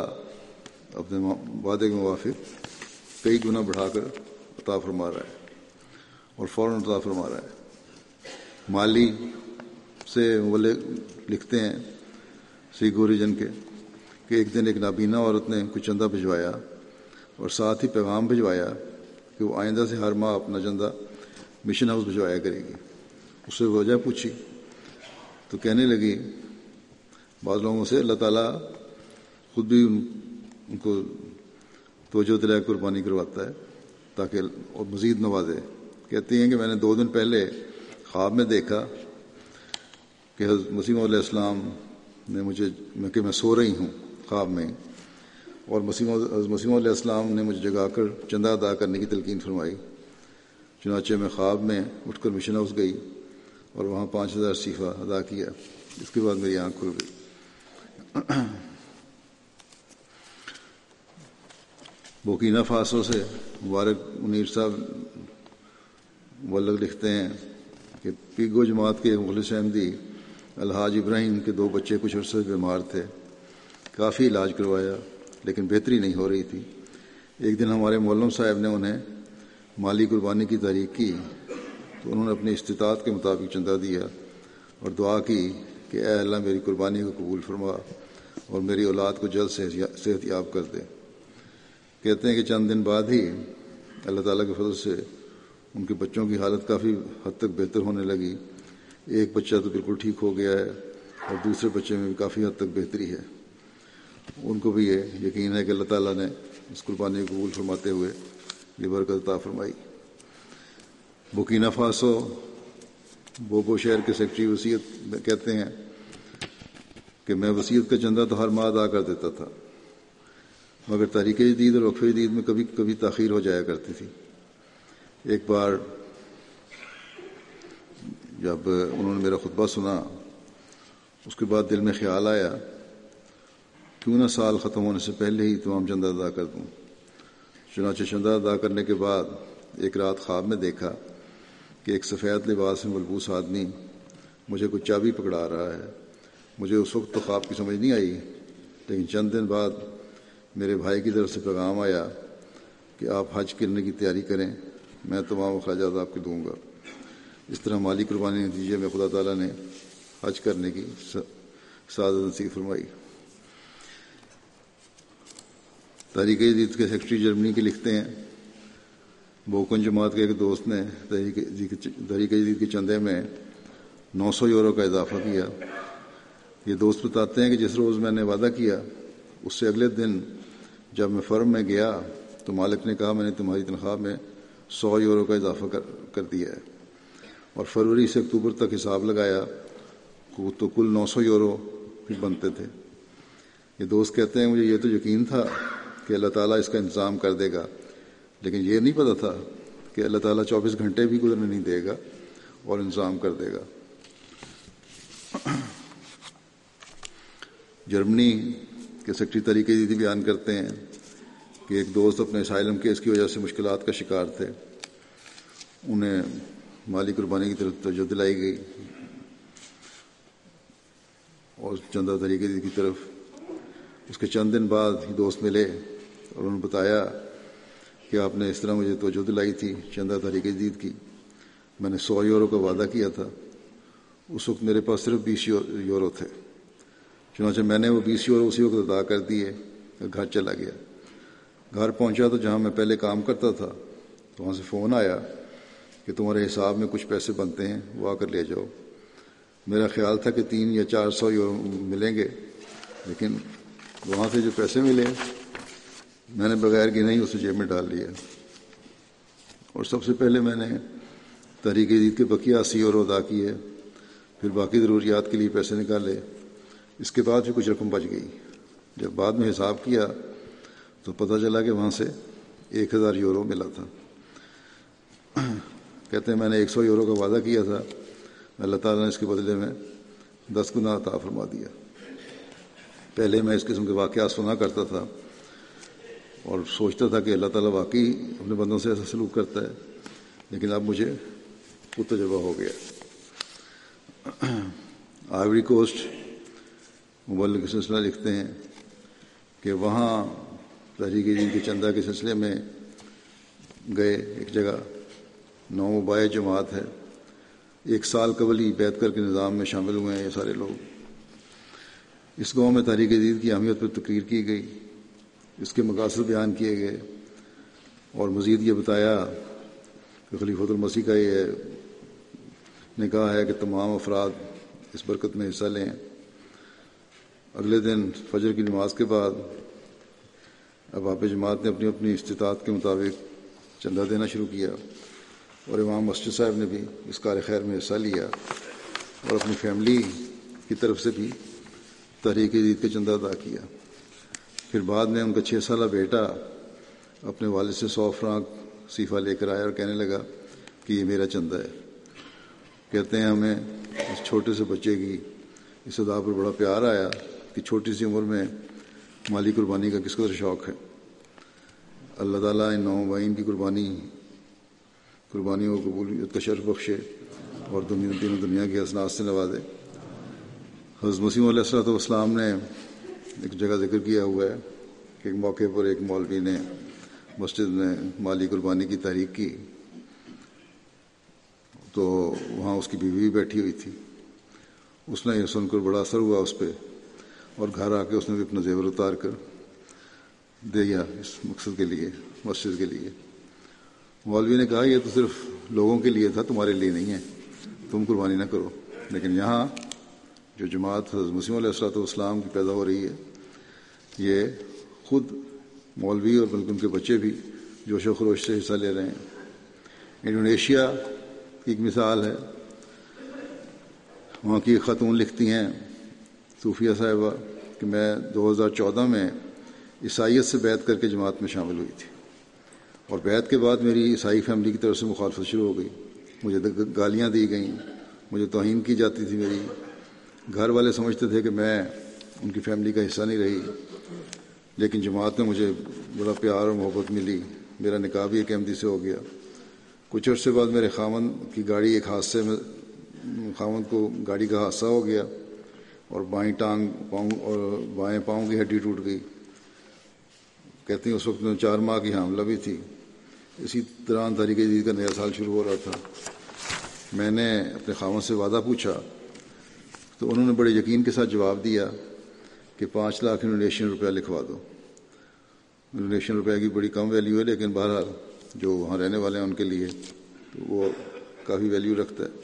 اپنے وعدے کے موافق کئی گنا بڑھا کر عطا فرما رہا ہے، اور فوراً عطا فرما رہا ہے۔ مالی سے والے لکھتے ہیں سکھ اوریجن کے کہ ایک دن ایک نابینا عورت نے کچھ چندہ بھجوایا اور ساتھ ہی پیغام بھجوایا کہ وہ آئندہ سے ہر ماہ اپنا چندہ مشن ہاؤس بھجوایا کرے گی۔ اس سے وجہ پوچھی تو کہنے لگی بعض لوگوں سے اللہ تعالیٰ خود بھی ان کو توجہ دلا قربانی کرواتا ہے تاکہ اور مزید نوازے۔ کہتی ہیں کہ میں نے 2 دن پہلے خواب میں دیکھا کہ حضرت مسیح علیہ السلام نے مجھے کہ میں سو رہی ہوں خواب میں، اور حضرت مسیح علیہ السلام نے مجھے جگا کر چندہ ادا کرنے کی تلقین فرمائی۔ چنانچہ میں خواب میں اٹھ کر مشن ہاؤس گئی اور وہاں 5000 صیفہ ادا کیا۔ اس کے بعد میری آنکھ کھل گئی۔ بورکینا فاسو سے مبارک منیر صاحب مبلغ لکھتے ہیں کہ پیگو جماعت کے مخلص احمدی الحاج ابراہیم کے 2 بچے کچھ عرصے سے بیمار تھے، کافی علاج کروایا لیکن بہتری نہیں ہو رہی تھی۔ ایک دن ہمارے مولم صاحب نے انہیں مالی قربانی کی تحریک کی تو انہوں نے اپنی استطاعت کے مطابق چندہ دیا اور دعا کی کہ اے اللہ میری قربانی کو قبول فرما اور میری اولاد کو جلد صحت یاب کر دے۔ کہتے ہیں کہ چند دن بعد ہی اللہ تعالیٰ کے فضل سے ان کے بچوں کی حالت کافی حد تک بہتر ہونے لگی۔ ایک بچہ تو بالکل ٹھیک ہو گیا ہے اور دوسرے بچے میں بھی کافی حد تک بہتری ہے۔ ان کو بھی یہ یقین ہے کہ اللہ تعالیٰ نے اس قربانی کو قبول فرماتے ہوئے یہ برکت عطا فرمائی۔ بورکینا فاسو بوبو شہر کے سیکرٹری وصیت کہتے ہیں کہ میں وصیت کا چندہ تو ہر ماہ ادا کر دیتا تھا، مگر تحریک جدید اور وقف جدید میں کبھی کبھی تاخیر ہو جایا کرتی تھی۔ ایک بار جب انہوں نے میرا خطبہ سنا اس کے بعد دل میں خیال آیا کیوں نہ سال ختم ہونے سے پہلے ہی تمام چندہ ادا کر دوں۔ چنانچہ چندہ ادا کرنے کے بعد ایک رات خواب میں دیکھا کہ ایک سفید لباس میں ملبوس آدمی مجھے کچھ چابی پکڑا رہا ہے۔ مجھے اس وقت تو خواب کی سمجھ نہیں آئی، لیکن چند دن بعد میرے بھائی کی طرف سے پیغام آیا کہ آپ حج کرنے کی تیاری کریں، میں تمام اخراجات آپ کو دوں گا۔ اس طرح مالی قربانی کے نتیجے میں خدا تعالیٰ نے حج کرنے کی سعادت نصیب فرمائی۔ تحریک جدید کے سیکرٹری جرمنی کے لکھتے ہیں بوکن جماعت کے ایک دوست نے تحریک جدید کے چندے میں 900 یورو کا اضافہ کیا۔ یہ دوست بتاتے ہیں کہ جس روز میں نے وعدہ کیا اس سے اگلے دن جب میں فرم میں گیا تو مالک نے کہا میں نے تمہاری تنخواہ میں 100 یورو کا اضافہ کر دیا ہے، اور فروری سے اکتوبر تک حساب لگایا تو کل 900 یورو بھی بنتے تھے۔ یہ دوست کہتے ہیں مجھے یہ تو یقین تھا کہ اللہ تعالیٰ اس کا انتظام کر دے گا، لیکن یہ نہیں پتہ تھا کہ اللہ تعالیٰ 24 گھنٹے بھی گزرنے نہیں دے گا اور انتظام کر دے گا۔ جرمنی کے سیکرٹری تحریک جدید بیان کرتے ہیں کہ ایک دوست اپنے اسائلم کیس کی وجہ سے مشکلات کا شکار تھے، انہیں مالی قربانی کی طرف توجہ دلائی گئی اور چندہ تحریک جدید کی طرف۔ اس کے چند دن بعد ہی دوست ملے اور انہوں نے بتایا کہ آپ نے اس طرح مجھے توجہ دلائی تھی چندہ تحریک جدید کی، میں نے 100 یورو کا وعدہ کیا تھا، اس وقت میرے پاس صرف 20 یورو تھے، چنانچہ میں نے وہ 20 یورو اسی وقت ادا کر دیے، گھر چلا گیا۔ گھر پہنچا تو جہاں میں پہلے کام کرتا تھا تو وہاں سے فون آیا کہ تمہارے حساب میں کچھ پیسے بنتے ہیں، وہ آ کر لے جاؤ۔ میرا خیال تھا کہ 300 یا 400 یورو ملیں گے، لیکن وہاں سے جو پیسے ملے میں نے بغیر کہ نہیں اسے جیب میں ڈال لیا، اور سب سے پہلے میں نے تحریک جدید کے بقیہ 80 یورو ادا کیے، پھر باقی ضروریات کے لیے پیسے نکالے، اس کے بعد بھی کچھ رقم بچ گئی۔ جب بعد میں حساب کیا تو پتہ چلا کہ وہاں سے 1000 یورو ملا تھا۔ کہتے ہیں میں نے 100 یورو کا وعدہ کیا تھا، اللہ تعالیٰ نے اس کے بدلے میں 10 گنا عطا فرما دیا۔ پہلے میں اس قسم کے واقعات سنا کرتا تھا اور سوچتا تھا کہ اللہ تعالیٰ واقعی اپنے بندوں سے ایسا سلوک کرتا ہے، لیکن اب مجھے خود تجربہ ہو گیا۔ آئیوری کوسٹ مبلغ کے سلسلہ لکھتے ہیں کہ وہاں تحریک جدید کے چندہ کے سلسلے میں گئے ایک جگہ 9 بائے جماعت ہے. 1 سال قبل ہی بیعت کر کے نظام میں شامل ہوئے ہیں یہ سارے لوگ. اس گاؤں میں تحریک جدید کی اہمیت پر تقریر کی گئی، اس کے مقاصد بیان کیے گئے، اور مزید یہ بتایا کہ خلیفۃ المسیح کا یہ نے کہا ہے کہ تمام افراد اس برکت میں حصہ لیں. اگلے دن فجر کی نماز کے بعد اباب جماعت نے اپنی اپنی استطاعت کے مطابق چندہ دینا شروع کیا، اور امام مسجد صاحب نے بھی اس کار خیر میں حصہ لیا اور اپنی فیملی کی طرف سے بھی تحریک جدید کا چندہ ادا کیا. پھر بعد میں ان کا 6 سالہ بیٹا اپنے والد سے 100 فرانک صیفہ لے کر آیا اور کہنے لگا کہ یہ میرا چندہ ہے. کہتے ہیں ہمیں اس چھوٹے سے بچے کی اس ادا پر بڑا پیار آیا کہ چھوٹی سی عمر میں مالی قربانی کا کس قدر شوق ہے. اللہ تعالیٰ ان 9 بھائین کی قربانیوں کو قبولیت کا شرف بخشے اور تینوں دنیا کی حسنات سے نوازے. حضرت مسیح علیہ السلام نے ایک جگہ ذکر کیا ہوا ہے کہ ایک موقع پر ایک مولوی نے مسجد میں مالی قربانی کی تحریک کی، تو وہاں اس کی بیوی بھی بیٹھی ہوئی تھی. اس نے یہ سن کر بڑا اثر ہوا اس پہ، اور گھر آ کے اس نے بھی اپنا زیور اتار کر دیا اس مقصد کے لیے، مسجد کے لیے. مولوی نے کہا یہ تو صرف لوگوں کے لیے تھا، تمہارے لیے نہیں ہے، تم قربانی نہ کرو. لیکن یہاں جو جماعت حضرت مسیح علیہ السلام کی پیدا ہو رہی ہے، یہ خود مولوی اور بلکہ ان کے بچے بھی جوش و خروش سے حصہ لے رہے ہیں. انڈونیشیا کی ایک مثال ہے. وہاں کی خاتون لکھتی ہیں صوفیہ صاحبہ کہ میں 2014 میں عیسائیت سے بیعت کر کے جماعت میں شامل ہوئی تھی، اور بیعت کے بعد میری عیسائی فیملی کی طرف سے مخالفت شروع ہو گئی. مجھے گالیاں دی گئیں، مجھے توہین کی جاتی تھی. میری گھر والے سمجھتے تھے کہ میں ان کی فیملی کا حصہ نہیں رہی. لیکن جماعت میں مجھے بڑا پیار اور محبت ملی. میرا نکاح بھی ایک احمدی سے ہو گیا. کچھ عرصے بعد میرے خاوند کی گاڑی ایک حادثے میں خاوند کو گاڑی کا حادثہ ہو گیا اور بائیں پاؤں کی ہڈی ٹوٹ گئی. کہتی ہیں اس وقت میں 4 ماہ کی حاملہ بھی تھی. اسی طرح تحریک جدید کا نیا سال شروع ہو رہا تھا. میں نے اپنے خاوند سے وعدہ پوچھا تو انہوں نے بڑے یقین کے ساتھ جواب دیا کہ 5 لاکھ انڈونیشین روپیہ لکھوا دو. انڈونیشین روپے کی بڑی کم ویلیو ہے، لیکن بہرحال جو وہاں رہنے والے ہیں ان کے لیے تو وہ کافی ویلیو رکھتا ہے.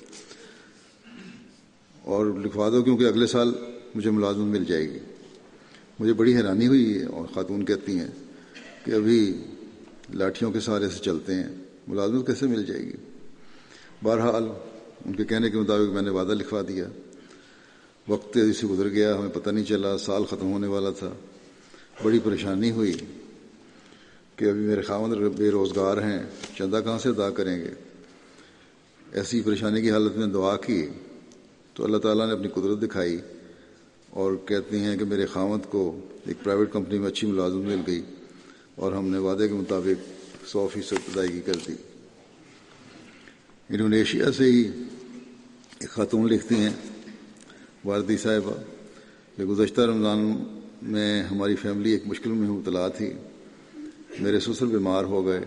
اور لکھوا دو کیونکہ اگلے سال مجھے ملازمت مل جائے گی. مجھے بڑی حیرانی ہوئی، اور خاتون کہتی ہیں کہ ابھی لاٹھیوں کے سہارے سے چلتے ہیں، ملازمت کیسے مل جائے گی. بہرحال ان کے کہنے کے مطابق میں نے وعدہ لکھوا دیا. وقت تیزی سے گزر گیا، ہمیں پتہ نہیں چلا، سال ختم ہونے والا تھا. بڑی پریشانی ہوئی کہ ابھی میرے خاوند بے روزگار ہیں، چندہ کہاں سے ادا کریں گے. ایسی پریشانی کی حالت میں دعا کی تو اللہ تعالیٰ نے اپنی قدرت دکھائی، اور کہتی ہیں کہ میرے خاوند کو ایک پرائیویٹ کمپنی میں اچھی ملازمت مل گئی، اور ہم نے وعدے کے مطابق 100% ادائیگی کر دی. انڈونیشیا سے ہی ایک خاتون لکھتی ہیں واردی صاحبہ کہ گزشتہ رمضان میں ہماری فیملی ایک مشکل میں مبتلا تھی. میرے سسر بیمار ہو گئے،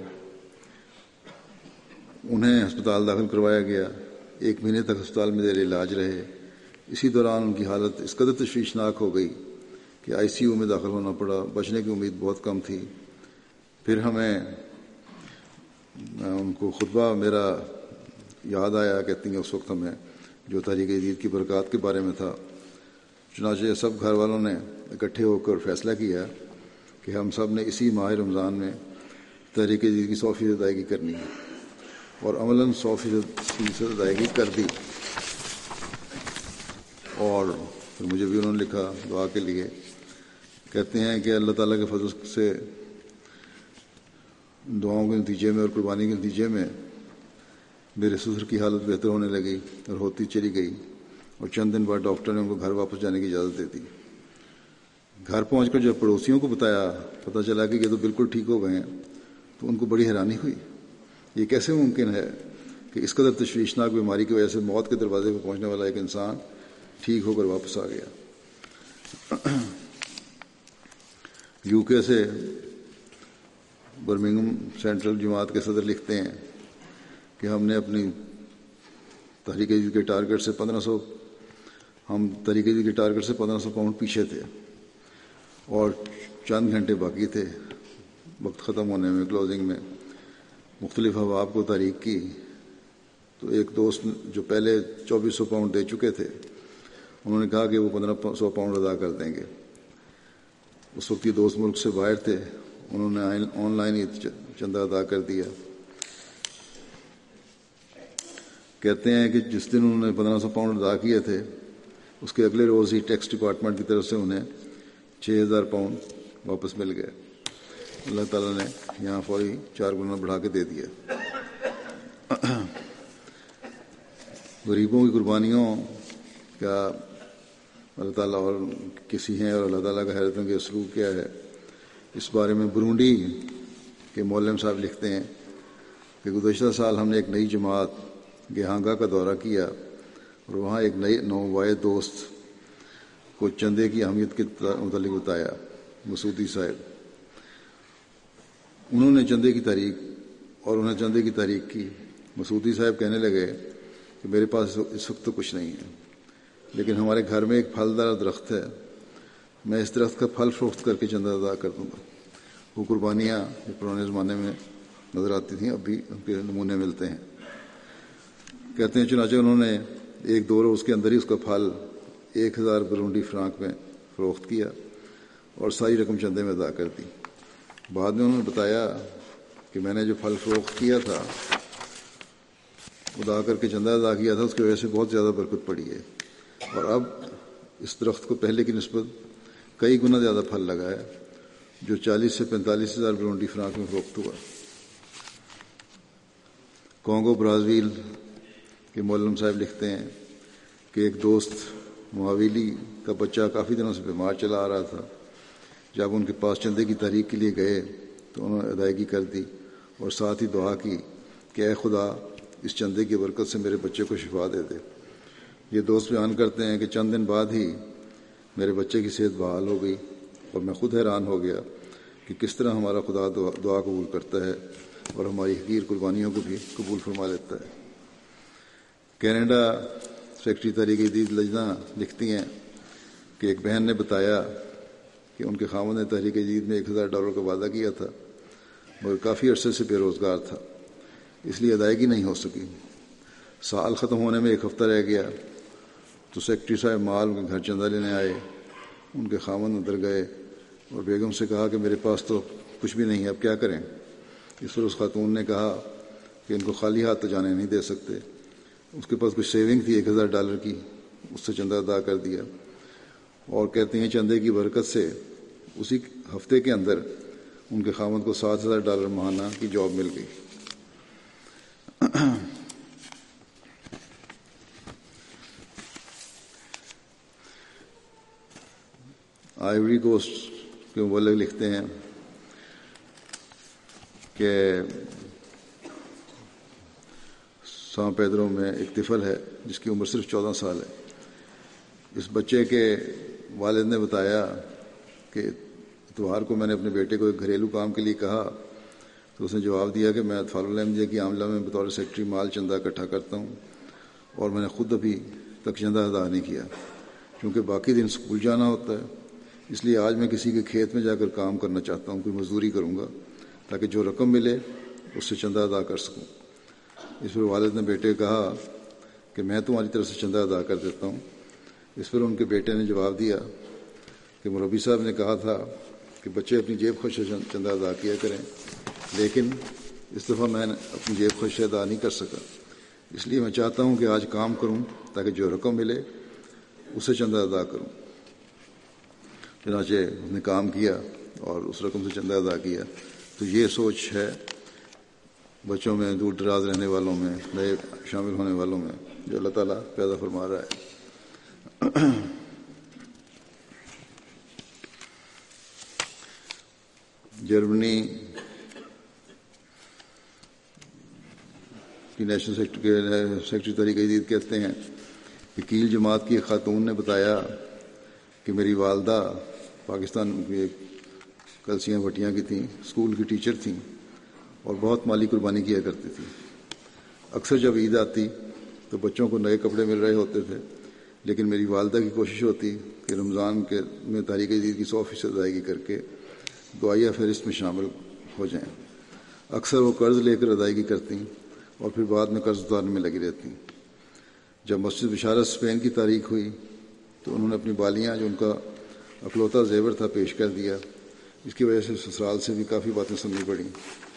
انہیں ہسپتال داخل کروایا گیا. 1 مہینے تک ہسپتال میں زیر علاج رہے. اسی دوران ان کی حالت اس قدر تشویشناک ہو گئی کہ ICU میں داخل ہونا پڑا. بچنے کی امید بہت کم تھی. پھر ہمیں ان کو خطبہ میرا یاد آیا. کہتی ہیں اس وقت ہمیں جو تحریک جدید کی برکات کے بارے میں تھا. چنانچہ سب گھر والوں نے اکٹھے ہو کر فیصلہ کیا کہ ہم سب نے اسی ماہ رمضان میں تحریک جدید کی 100% ادائیگی کرنی ہے، اور عملاً 100% ادائیگی کر دی. اور پھر مجھے بھی انہوں نے لکھا دعا کے لیے. کہتے ہیں کہ اللہ تعالیٰ کے فضل سے دعاؤں کے نتیجے میں اور قربانی کے نتیجے میں میرے سسر کی حالت بہتر ہونے لگی اور ہوتی چلی گئی، اور چند دن بعد ڈاکٹر نے ان کو گھر واپس جانے کی اجازت دے دی. گھر پہنچ کر جب پڑوسیوں کو بتایا، پتہ چلا کہ یہ تو بالکل ٹھیک ہو گئے ہیں، تو ان کو بڑی حیرانی ہوئی. یہ کیسے ممکن ہے کہ اس قدر تشویشناک بیماری کی وجہ سے موت کے دروازے پر پہنچنے والا ایک انسان ٹھیک ہو کر واپس آ گیا. UK سے برمنگھم سینٹرل جماعت کے صدر لکھتے ہیں کہ کہ ہم نے اپنی تحریک جدید کے ٹارگٹ سے 1500 پاؤنڈ پیچھے تھے اور چند گھنٹے باقی تھے وقت ختم ہونے میں. کلوزنگ میں مختلف احباب کو تحریک کی تو ایک دوست جو پہلے 2400 پاؤنڈ دے چکے تھے انہوں نے کہا کہ وہ 1500 پاؤنڈ ادا کر دیں گے. اس وقت یہ دوست ملک سے باہر تھے, انہوں نے آن لائن ہی چندہ ادا کر دیا. کہتے ہیں کہ جس دن انہوں نے 1500 پاؤنڈ ادا کیے تھے اس کے اگلے روز ہی ٹیکس ڈپارٹمنٹ کی طرف سے انہیں 6000 پاؤنڈ واپس مل گئے. اللہ تعالیٰ نے یہاں فوری 4 گنا بڑھا کے دے دیا. غریبوں کی قربانیوں کا اللہ تعالیٰ اور کسی ہیں اور اللہ تعالیٰ کا حیرت انگیز سلوک کیا ہے, اس بارے میں برونڈی کے مولم صاحب لکھتے ہیں کہ گزشتہ سال ہم نے ایک نئی جماعت گہانگا کا دورہ کیا اور وہاں ایک نئے نووائے دوست کو چندے کی اہمیت کے متعلق بتایا. مسعودی صاحب انہیں چندے کی تحریک کی. مسعودی صاحب کہنے لگے کہ میرے پاس اس وقت تو کچھ نہیں ہے, لیکن ہمارے گھر میں ایک پھلدار درخت ہے, میں اس درخت کا پھل فروخت کر کے چندہ ادا کر دوں گا. وہ قربانیاں جو پرانے زمانے میں نظر آتی تھیں اب بھی ان کے نمونے ملتے ہیں. کہتے ہیں چنانچہ انہوں نے 1-2 روز کے اندر ہی اس کا پھل 1000 برونڈی فرانک میں فروخت کیا اور ساری رقم چندے میں ادا کر دی. بعد میں انہوں نے بتایا کہ میں نے جو پھل فروخت کیا تھا ادا کر کے چندہ ادا کیا تھا, اس کی وجہ سے بہت زیادہ برکت پڑی ہے اور اب اس درخت کو پہلے کی نسبت کئی گنا زیادہ پھل لگا ہے, جو 40 سے 45 ہزار برونڈی فرانک میں فروخت ہوا. کانگو برازیل کے مولم صاحب لکھتے ہیں کہ ایک دوست معاویلی کا بچہ کافی دنوں سے بیمار چلا آ رہا تھا. جب ان کے پاس چندے کی تحریک کے لیے گئے تو انہوں نے ادائیگی کر دی اور ساتھ ہی دعا کی کہ اے خدا اس چندے کی برکت سے میرے بچے کو شفا دے دے. یہ دوست بیان کرتے ہیں کہ چند دن بعد ہی میرے بچے کی صحت بحال ہو گئی اور میں خود حیران ہو گیا کہ کس طرح ہمارا خدا دعا قبول کرتا ہے اور ہماری حقیر قربانیوں کو بھی قبول فرما لیتا ہے. کینیڈا سیکرٹری تحریک جدید لجنہ لکھتی ہیں کہ ایک بہن نے بتایا کہ ان کے خاوند نے تحریک جدید میں $1000 کا وعدہ کیا تھا مگر کافی عرصے سے بے روزگار تھا, اس لیے ادائیگی نہیں ہو سکی. سال ختم ہونے میں 1 ہفتہ رہ گیا تو سیکرٹری صاحب مال ان کے گھر چندہ لینے آئے. ان کے خاوند اندر گئے اور بیگم سے کہا کہ میرے پاس تو کچھ بھی نہیں ہے, اب کیا کریں. اس پر اس خاتون نے کہا کہ ان کو خالی ہاتھ تو جانے نہیں دے سکتے. اس کے پاس کچھ سیونگ تھی $1000 کی, اس سے چندہ ادا کر دیا اور کہتے ہیں چندے کی برکت سے اسی ہفتے کے اندر ان کے خاوند کو $7000 ماہانہ کی جاب مل گئی. آئیوری کوسٹ کے مبلغ لکھتے ہیں کہ سان پیدرو میں ایک طفل ہے جس کی عمر صرف 14 سال ہے. اس بچے کے والد نے بتایا کہ اتوار کو میں نے اپنے بیٹے کو ایک گھریلو کام کے لیے کہا تو اس نے جواب دیا کہ میں اطفال الحمدیہ کی عاملہ میں بطور سیکرٹری مال چندہ اکٹھا کرتا ہوں اور میں نے خود ابھی تک چندہ ادا نہیں کیا کیونکہ باقی دن اسکول جانا ہوتا ہے, اس لیے آج میں کسی کے کھیت میں جا کر کام کرنا چاہتا ہوں, کوئی مزدوری کروں گا تاکہ جو رقم ملے اس سے چندہ ادا کر سکوں. اس پر والد نے بیٹے کو کہا کہ میں تمہاری طرف سے چندہ ادا کر دیتا ہوں. اس پر ان کے بیٹے نے جواب دیا کہ مربی صاحب نے کہا تھا کہ بچے اپنی جیب خرچ سے چندہ ادا کیا کریں, لیکن اس دفعہ میں اپنی جیب خرچ سے ادا نہیں کر سکا, اس لیے میں چاہتا ہوں کہ آج کام کروں تاکہ جو رقم ملے اسے چندہ ادا کروں. چنانچہ اس نے کام کیا اور اس رقم سے چندہ ادا کیا. تو یہ سوچ ہے بچوں میں, دور دراز رہنے والوں میں, نئے شامل ہونے والوں میں, جو اللہ تعالیٰ پیدا فرما رہا ہے. جرمنی کی نیشنل سیکرٹری تحریک جدید کہتے ہیں کہ کیل جماعت کی ایک خاتون نے بتایا کہ میری والدہ پاکستان کی کلسیاں بھٹیاں کی تھیں, اسکول کی ٹیچر تھیں اور بہت مالی قربانی کیا کرتی تھی. اکثر جب عید آتی تو بچوں کو نئے کپڑے مل رہے ہوتے تھے، لیکن میری والدہ کی کوشش ہوتی کہ رمضان کے میں تحریک جدید کی 100% ادائیگی کر کے دعائیہ فہرست میں شامل ہو جائیں۔ اکثر وہ قرض لے کر ادائیگی کرتی اور پھر بعد میں قرض اتارنے میں لگی رہتی۔ جب مسجد بشارت اسپین کی تاریخ ہوئی تو انہوں نے اپنی بالیاں جو ان کا اکلوتا زیور تھا پیش کر دیا۔ اس کی وجہ سے سسرال سے بھی کافی باتیں سننی پڑیں۔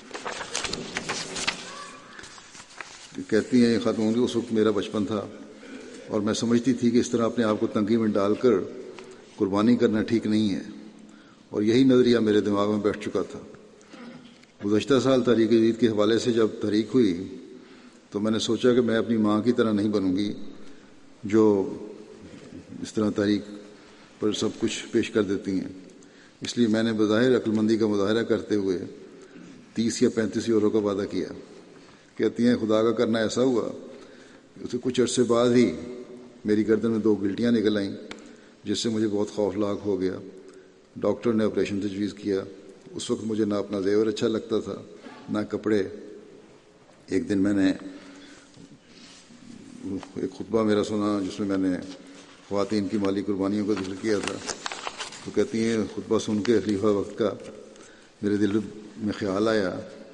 کہتی ہیں یہ ختم ہوں گی، اس وقت میرا بچپن تھا اور میں سمجھتی تھی کہ اس طرح اپنے آپ کو تنگی میں ڈال کر قربانی کرنا ٹھیک نہیں ہے، اور یہی نظریہ میرے دماغ میں بیٹھ چکا تھا۔ گزشتہ سال تحریک جدید کے حوالے سے جب تحریک ہوئی تو میں نے سوچا کہ میں اپنی ماں کی طرح نہیں بنوں گی جو اس طرح تحریک پر سب کچھ پیش کر دیتی ہیں۔ اس لیے میں نے بظاہر عقل مندی کا مظاہرہ کرتے ہوئے 30 یا 35 یورو کا وعدہ کیا۔ کہتی ہیں خدا کا کرنا ایسا ہوا کہ اسے کچھ عرصے بعد ہی میری گردن میں 2 گلٹیاں نکل آئیں، جس سے مجھے بہت خوفناک ہو گیا۔ ڈاکٹر نے آپریشن تجویز کیا۔ اس وقت مجھے نہ اپنا زیور اچھا لگتا تھا نہ کپڑے۔ ایک دن میں نے ایک خطبہ میرا سنا جس میں میں نے خواتین کی مالی قربانیوں کا ذکر کیا تھا، تو کہتی ہیں خطبہ سن کے خلیفہ وقت کا میرے دل میں خیال آیا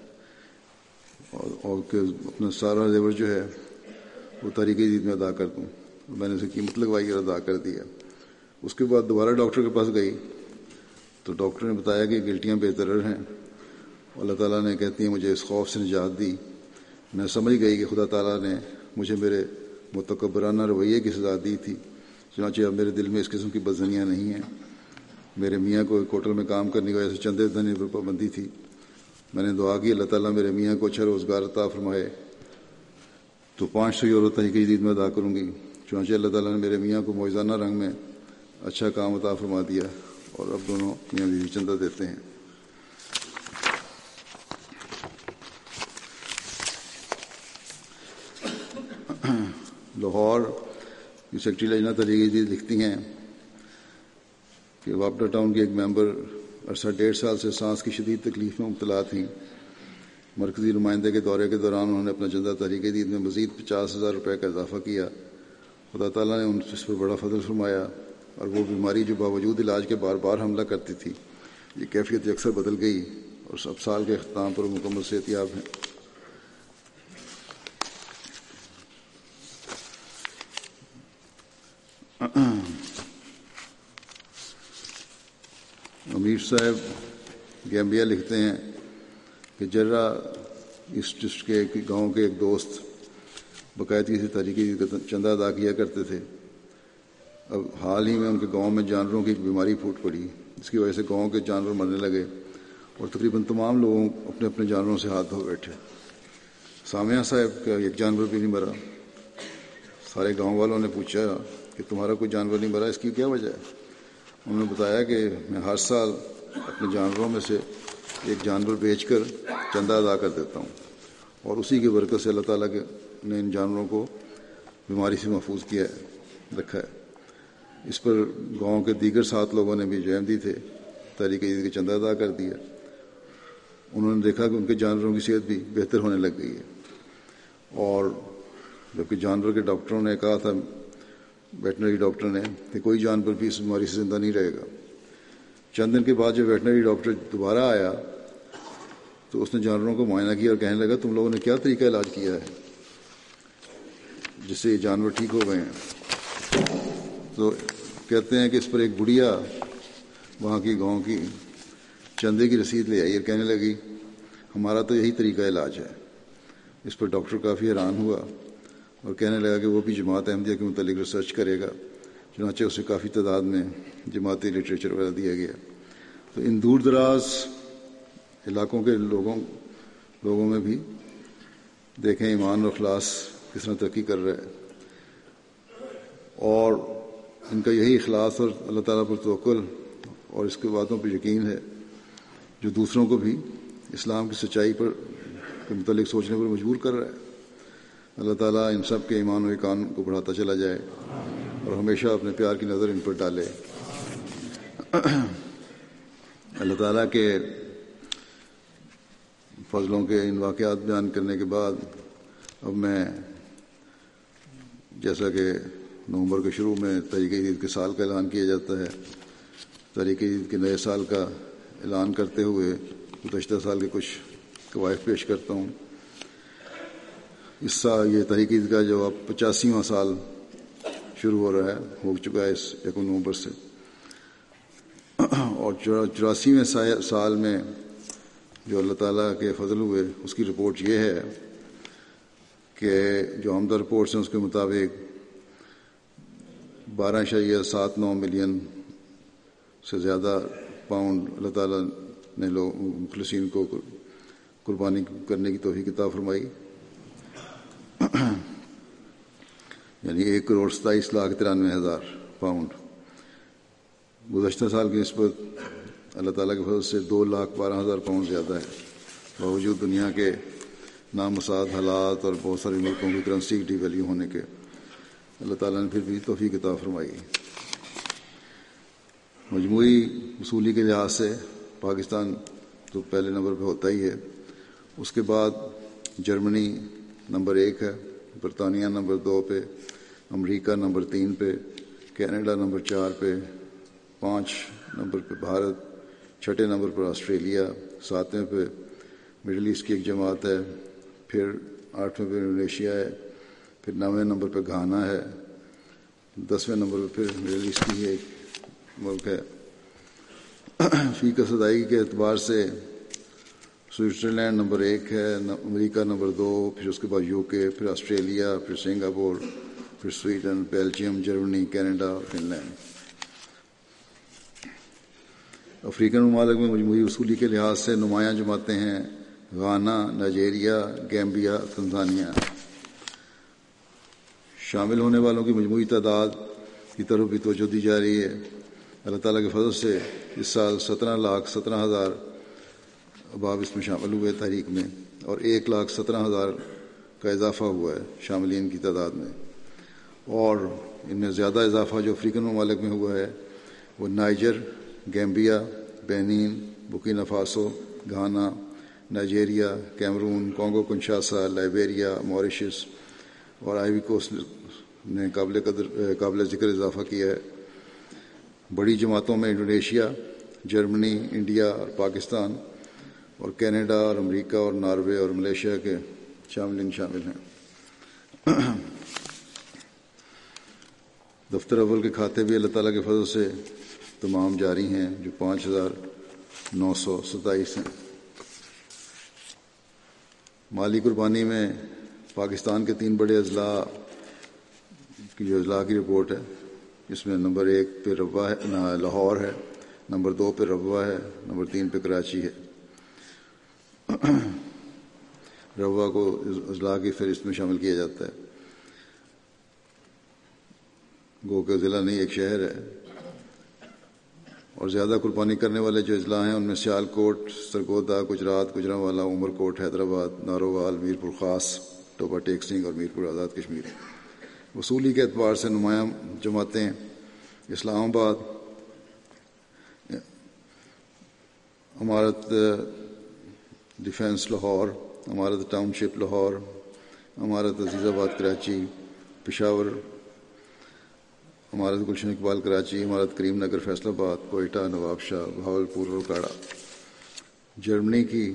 اور کہ اپنا سارا زیور جو ہے وہ تحریک جدید میں ادا کر دوں۔ میں نے اسے قیمت لگوائی اور ادا کر دیا۔ اس کے بعد دوبارہ ڈاکٹر کے پاس گئی تو ڈاکٹر نے بتایا کہ گلٹیاں بے ضرر ہیں۔ اللہ تعالیٰ نے کہتی ہیں مجھے اس خوف سے نجات دی۔ میں سمجھ گئی کہ خدا تعالیٰ نے مجھے میرے متکبرانہ رویے کی سزا دی تھی، چنانچہ اب میرے دل میں اس قسم کی بدظنیاں نہیں ہیں۔ میرے میاں کو ایک ہوٹل میں کام کرنے کی وجہ سے چندے دنے پر پابندی تھی۔ میں نے دعا کی اللہ تعالیٰ میرے میاں کو اچھا روزگار عطا فرمائے تو 500 یورو تحریک جدید میں ادا کروں گی۔ چنانچہ اللہ تعالیٰ نے میرے میاں کو موجزانہ رنگ میں اچھا کام عطا فرما دیا اور اب دونوں میاں بیوی چندہ دیتے ہیں۔ لاہور کی سیکرٹری لجنہ تحریک جدید لکھتی ہیں کہ وابڈا ٹاؤن کے ایک ممبر عرصہ 1.5 سال سے سانس کی شدید تکلیف میں مبتلا تھیں۔ مرکزی نمائندے کے دورے کے دوران انہوں نے اپنا چندہ تحریک جدید میں مزید 50,000 روپے کا اضافہ کیا۔ خدا تعالیٰ نے اس پر بڑا فضل فرمایا اور وہ بیماری جو باوجود علاج کے بار بار حملہ کرتی تھی، یہ کیفیت اکثر بدل گئی اور اب سال کے اختتام پر مکمل صحتیاب ہیں۔ امیر صاحب گیمبیا لکھتے ہیں کہ جرہ اس ڈسٹرکٹ کے ایک گاؤں کے ایک دوست باقاعدگی سے تحریک جدید کا چندہ ادا کیا کرتے تھے۔ اب حال ہی میں ان کے گاؤں میں جانوروں کی ایک بیماری پھوٹ پڑی، جس کی وجہ سے گاؤں کے جانور مرنے لگے اور تقریباً تمام لوگوں اپنے اپنے جانوروں سے ہاتھ دھو بیٹھے۔ سامیہ صاحب کا ایک جانور بھی نہیں مرا۔ سارے گاؤں والوں نے پوچھا کہ تمہارا کوئی جانور نہیں مرا، اس کی کیا وجہ ہے؟ انہوں نے بتایا کہ میں ہر سال اپنے جانوروں میں سے ایک جانور بیچ کر چندہ ادا کر دیتا ہوں اور اسی کی برکت سے اللہ تعالیٰ نے ان جانوروں کو بیماری سے محفوظ کیا ہے رکھا ہے۔ اس پر گاؤں کے دیگر 7 لوگوں نے بھی جو احمدی تھے تحریک جدید کا چندہ ادا کر دیا۔ انہوں نے دیکھا کہ ان کے جانوروں کی صحت بھی بہتر ہونے لگ گئی ہے، اور جبکہ جانور کے ڈاکٹروں نے کہا تھا، ویٹنری ڈاکٹر نے، کہ کوئی جانور بھی اس بیماری سے زندہ نہیں رہے گا۔ چند دن کے بعد جب ویٹنری ڈاکٹر دوبارہ آیا تو اس نے جانوروں کو معائنہ کیا اور کہنے لگا تم لوگوں نے کیا طریقہ علاج کیا ہے جس سے یہ جانور ٹھیک ہو گئے ہیں؟ تو کہتے ہیں کہ اس پر ایک بڑھیا وہاں کی گاؤں کی چندے کی رسید لے آئی اور کہنے لگی ہمارا تو یہی طریقہ علاج ہے۔ اس پر ڈاکٹر کافی حیران ہوا اور کہنے لگا کہ وہ بھی جماعت احمدیہ کے متعلق ریسرچ کرے گا، چنانچہ اسے کافی تعداد میں جماعتی لٹریچر وغیرہ دیا گیا۔ تو ان دور دراز علاقوں کے لوگوں میں بھی دیکھیں ایمان اور اخلاص کس طرح ترقی کر رہا ہے، اور ان کا یہی اخلاص اور اللہ تعالیٰ پر توکل اور اس کے باتوں پر یقین ہے جو دوسروں کو بھی اسلام کی سچائی پر کے متعلق سوچنے پر مجبور کر رہا ہے۔ اللہ تعالیٰ ان سب کے ایمان و ایقان کو بڑھاتا چلا جائے اور ہمیشہ اپنے پیار کی نظر ان پر ڈالے۔ اللہ تعالیٰ کے فضلوں کے ان واقعات بیان کرنے کے بعد اب میں جیسا کہ نومبر کے شروع میں تحریک جدید کے سال کا اعلان کیا جاتا ہے، تحریک جدید کے نئے سال کا اعلان کرتے ہوئے گزشتہ سال کے کچھ قوائف پیش کرتا ہوں۔ اس سال یہ تحریک جدید کا جو اب 85واں سال شروع ہو رہا ہے، ہو چکا ہے اس 1 نومبر سے، اور 84ویں سال میں جو اللہ تعالیٰ کے فضل ہوئے اس کی رپورٹ یہ ہے کہ جو آمدہ رپورٹس ہیں اس کے مطابق 12.79 ملین سے زیادہ پاؤنڈ اللہ تعالیٰ نے مخلصین کو قربانی کرنے کی توفیق عطا فرمائی، یعنی 1,27,93,000 پاؤنڈ۔ گزشتہ سال کی نسبت اللہ تعالیٰ کے فضل سے 2,12,000 پاؤنڈ زیادہ ہے، باوجود دنیا کے نامساعد حالات اور بہت سارے ملکوں کی کرنسی ڈی ویلیو ہونے کے، اللہ تعالیٰ نے پھر بھی توفیق عطا فرمائی۔ مجموعی وصولی کے لحاظ سے پاکستان تو پہلے نمبر پہ ہوتا ہی ہے، اس کے بعد جرمنی نمبر 1 ہے، برطانیہ نمبر 2 پہ، امریکہ نمبر 3 پہ، کینیڈا نمبر 4 پہ، 5 نمبر پہ بھارت، 6 نمبر پر آسٹریلیا، 7ویں پہ مڈل ایسٹ کی ایک جماعت ہے، پھر 8ویں پہ انڈونیشیا ہے، پھر 9ویں نمبر پہ گھانا ہے، 10ویں نمبر پہ پھر مڈل ایسٹ کی ایک ملک ہے۔ فی کسد ادائیگی کے اعتبار سے سوئٹزرلینڈ نمبر 1 ہے، امریکہ نمبر 2، پھر اس کے بعد UK، پھر آسٹریلیا، پھر سنگاپور، پھر سویڈن، بیلجیم، جرمنی، کینیڈا اور فن لینڈ۔ افریقن ممالک میں مجموعی وصولی کے لحاظ سے نمایاں جماعتیں ہیں: گھانا، نائجیریا، گیمبیا، تنزانیہ۔ شامل ہونے والوں کی مجموعی تعداد کی طرف بھی توجہ دی جا رہی ہے۔ اللہ تعالیٰ کے فضل سے اس سال 17,17,000 احباب اس میں شامل ہوئے تحریک میں، اور 1,17,000 کا اضافہ ہوا ہے شاملین کی تعداد میں، اور ان میں زیادہ اضافہ جو افریقن ممالک میں ہوا ہے وہ Niger, Gambia, Benin, Burkina Faso, Ghana, Nigeria, Cameroon, Congo Kinshasa, Liberia, Mauritius اور آئیوری کوسٹ نے قابل ذکر اضافہ کیا ہے۔ بڑی جماعتوں میں انڈونیشیا، جرمنی، انڈیا اور پاکستان اور کینیڈا اور امریکہ اور ناروے اور ملیشیا کے شامل ہیں۔ دفتر اول کے کھاتے بھی اللہ تعالیٰ کے فضل سے تمام جاری ہیں، جو 5,927 ہیں۔ مالی قربانی میں پاکستان کے 3 بڑے اضلاع کی جو اضلاع کی رپورٹ ہے، اس میں نمبر 1 پہ ربوہ ہے، لاہور ہے، نمبر 2 پہ ربوہ ہے، نمبر 3 پہ کراچی ہے۔ ربوہ کو اضلاع کی فہرست میں شامل کیا جاتا ہے، گو کہ ضلع نہیں ایک شہر ہے، اور زیادہ قربانی کرنے والے جو اضلاع ہیں ان میں سیال کوٹ، سرگودا، گجرات، گجرانوالہ، عمر کوٹ، حیدرآباد، نارووال، میرپور خاص، ٹوبہ ٹیک سنگھ اور میرپور آزاد کشمیر۔ وصولی کے اعتبار سے نمایاں جماعتیں اسلام آباد، امارت ڈیفنس لاہور، امارت ٹاؤن شپ لاہور، امارت عزیز آباد کراچی، پشاور، امارت گلشن اقبال کراچی، امارت کریم نگر فیصل آباد، کوئٹہ، نواب شاہ، بہاولپور اور کاڑا۔ جرمنی کی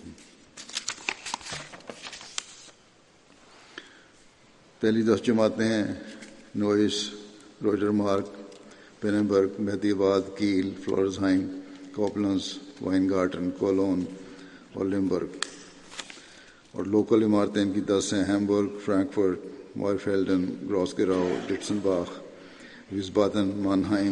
پہلی 10 جماعتیں ہیں: Neuss, Rodermark, Pinneberg, Mahdiabad, Kiel, فلورزہائم، کوپلنز، وائنگارٹن، Cologne اور لمبرگ۔ اور لوکل عمارتیں ان کی 10 ہیں: ہیمبرگ، فرینکفرٹ، مائرفیلڈن، گراسگراؤ، ڈٹسن باخ، ویسبادن، مانہائم،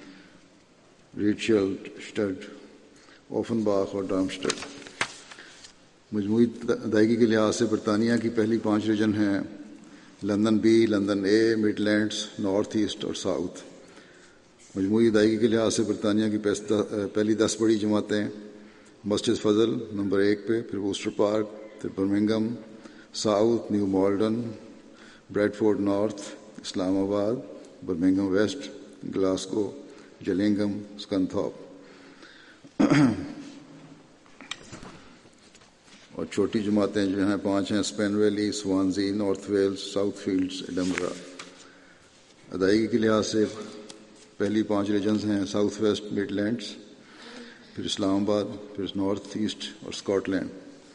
ریٹشلڈ، اوفن باخ اور ڈارمسٹڈ۔ مجموعی ادائیگی کے لحاظ سے برطانیہ کی پہلی 5 ریجن ہیں: London B, London A, Midlands, North East اور ساؤتھ۔ مجموعی ادائیگی کے لحاظ سے برطانیہ کی پہلی 10 بڑی جماعتیں: مسجد فضل نمبر 1 پہ، پھر ووسٹر پارک، پھر Birmingham, South, New Malden, Bradford North, Islamabad, Birmingham West, Glasgow, Gillingham, Scunthorpe. اور چھوٹی جماعتیں جو ہیں 5 ہیں: Spen Valley, Swansea, North Wales, Southfields, Edinburgh. ادائیگی کے لحاظ سے پہلی 5 ریجنز ہیں: ساؤتھ ویسٹ مڈ لینڈز، پھر اسلام آباد، پھر نارتھ ایسٹ اور اسکاٹ لینڈ۔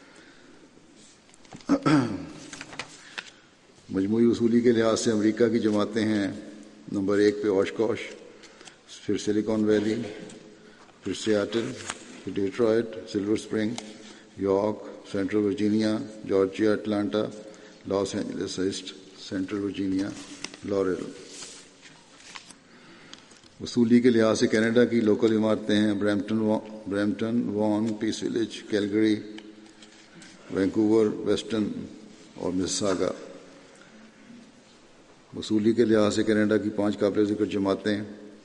مجموعی وصولی کے لحاظ سے امریکہ کی جماعتیں ہیں نمبر 1 پہ اوشکوش، پھر سلیکون ویلی، پھر سیاٹل، پھر Detroit, Silver Spring, York, Central Virginia, Georgia, Atlanta, Los Angeles East, Central Virginia, Laurel. وصولی کے لحاظ سے کینیڈا کی لوکل عمارتیں ہیں Brampton, Vaughan, Peace Village, Calgary, Vancouver, Weston اور مساگا۔ وصولی کے لحاظ سے کینیڈا کی 5 قابل ذکر جماعتیں: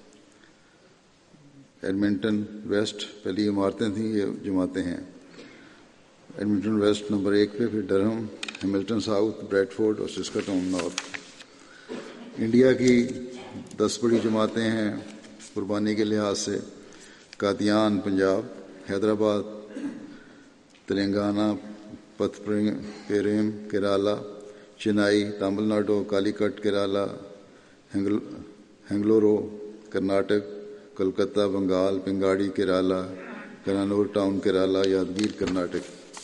ایڈمنٹن ویسٹ، پہلی عمارتیں تھیں، یہ جماعتیں ہیں ایڈمنٹن ویسٹ نمبر 1 پہ، پھر ڈرہم، ہیملٹن ساؤتھ، بریڈفورڈ اور سسکاٹون نارتھ۔ انڈیا کی 10 بڑی جماعتیں ہیں قربانی کے لحاظ سے: Qadian Punjab, Hyderabad Telangana, Pathapiriyam Kerala, Chennai Tamil Nadu, Calicut Kerala, Bengaluru Karnataka, Kolkata Bengal, Pangadi Kerala, Cannanore town Kerala, Yadgir Karnataka.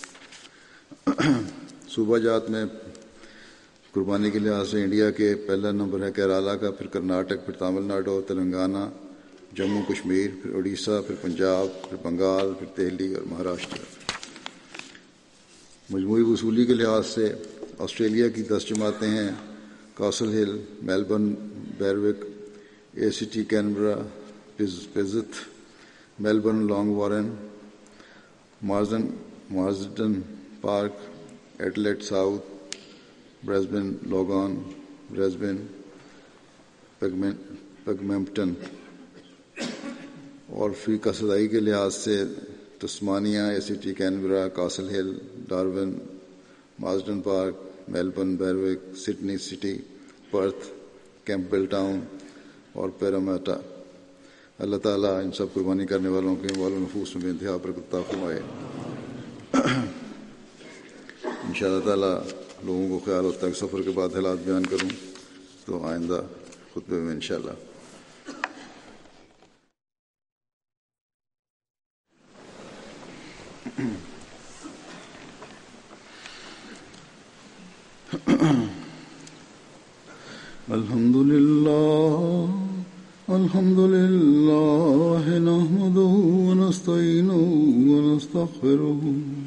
صوبہ جات میں قربانی کے لحاظ سے انڈیا کے پہلا نمبر ہے کیرالا کا، پھر کرناٹک، پھر تامل ناڈو، تلنگانہ، جموں کشمیر، پھر اڑیسہ، پھر پنجاب، پھر بنگال، پھر دہلی اور مہاراشٹر۔ مجموعی وصولی کے لحاظ سے آسٹریلیا کی 10 جماعتیں ہیں: Castle Hill, Melbourne Berwick, A C T Canberra, Perth, Melbourne Langwarrin, Marsden Park, Adelaide South, Brisbane Logan, Brisbane, پیگمنٹن۔ اور فریقہ سدائی کے لحاظ سے Tasmania, A C T Canberra, Castle Hill, Darwin, Marsden Park, Melbourne Berwick, Sydney City, Perth, Campbelltown اور Parramatta. اللہ تعالیٰ ان سب قربانی کرنے والوں کے اموال و نفوس میں بے انتہا برکت عطا فرمائے۔ ان شاء اللہ تعالیٰ لوگوں کو خیال ہوتا ہے کہ سفر کے بعد حالات بیان کروں، تو آئندہ خطبے میں انشاءاللہ۔ الحمد لله نحمده ونستعينه ونستغفره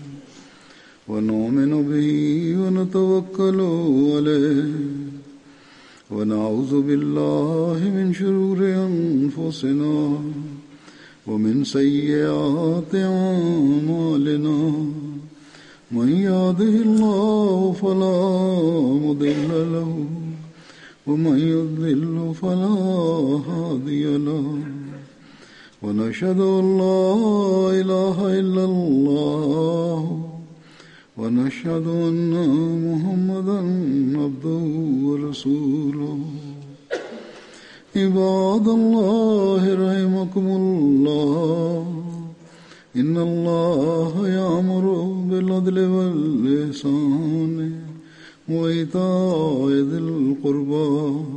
ونؤمن به ونتوكل عليه ونعوذ بالله من شرور أنفسنا ومن سيئات أعمالنا من يهده الله فلا مضل له ومن يضلل فلا هادي له ونشهد أن لا إله إلا الله ونشهد أن محمدا عبده ورسوله عباد الله رحمكم الله إن الله يأمر بالعدل والإحسان وإيتاء ذي القربى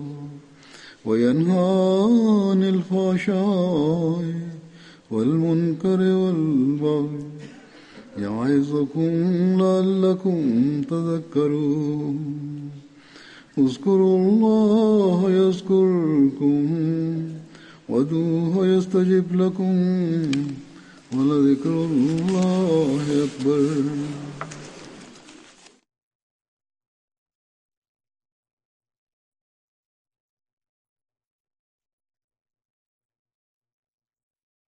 وينهى عن الفحشاء والمنكر والبغي يعظكم لعلكم تذكرون اذكروا الله يذكركم وادعوه يستجب لكم ولذكر الله أكبر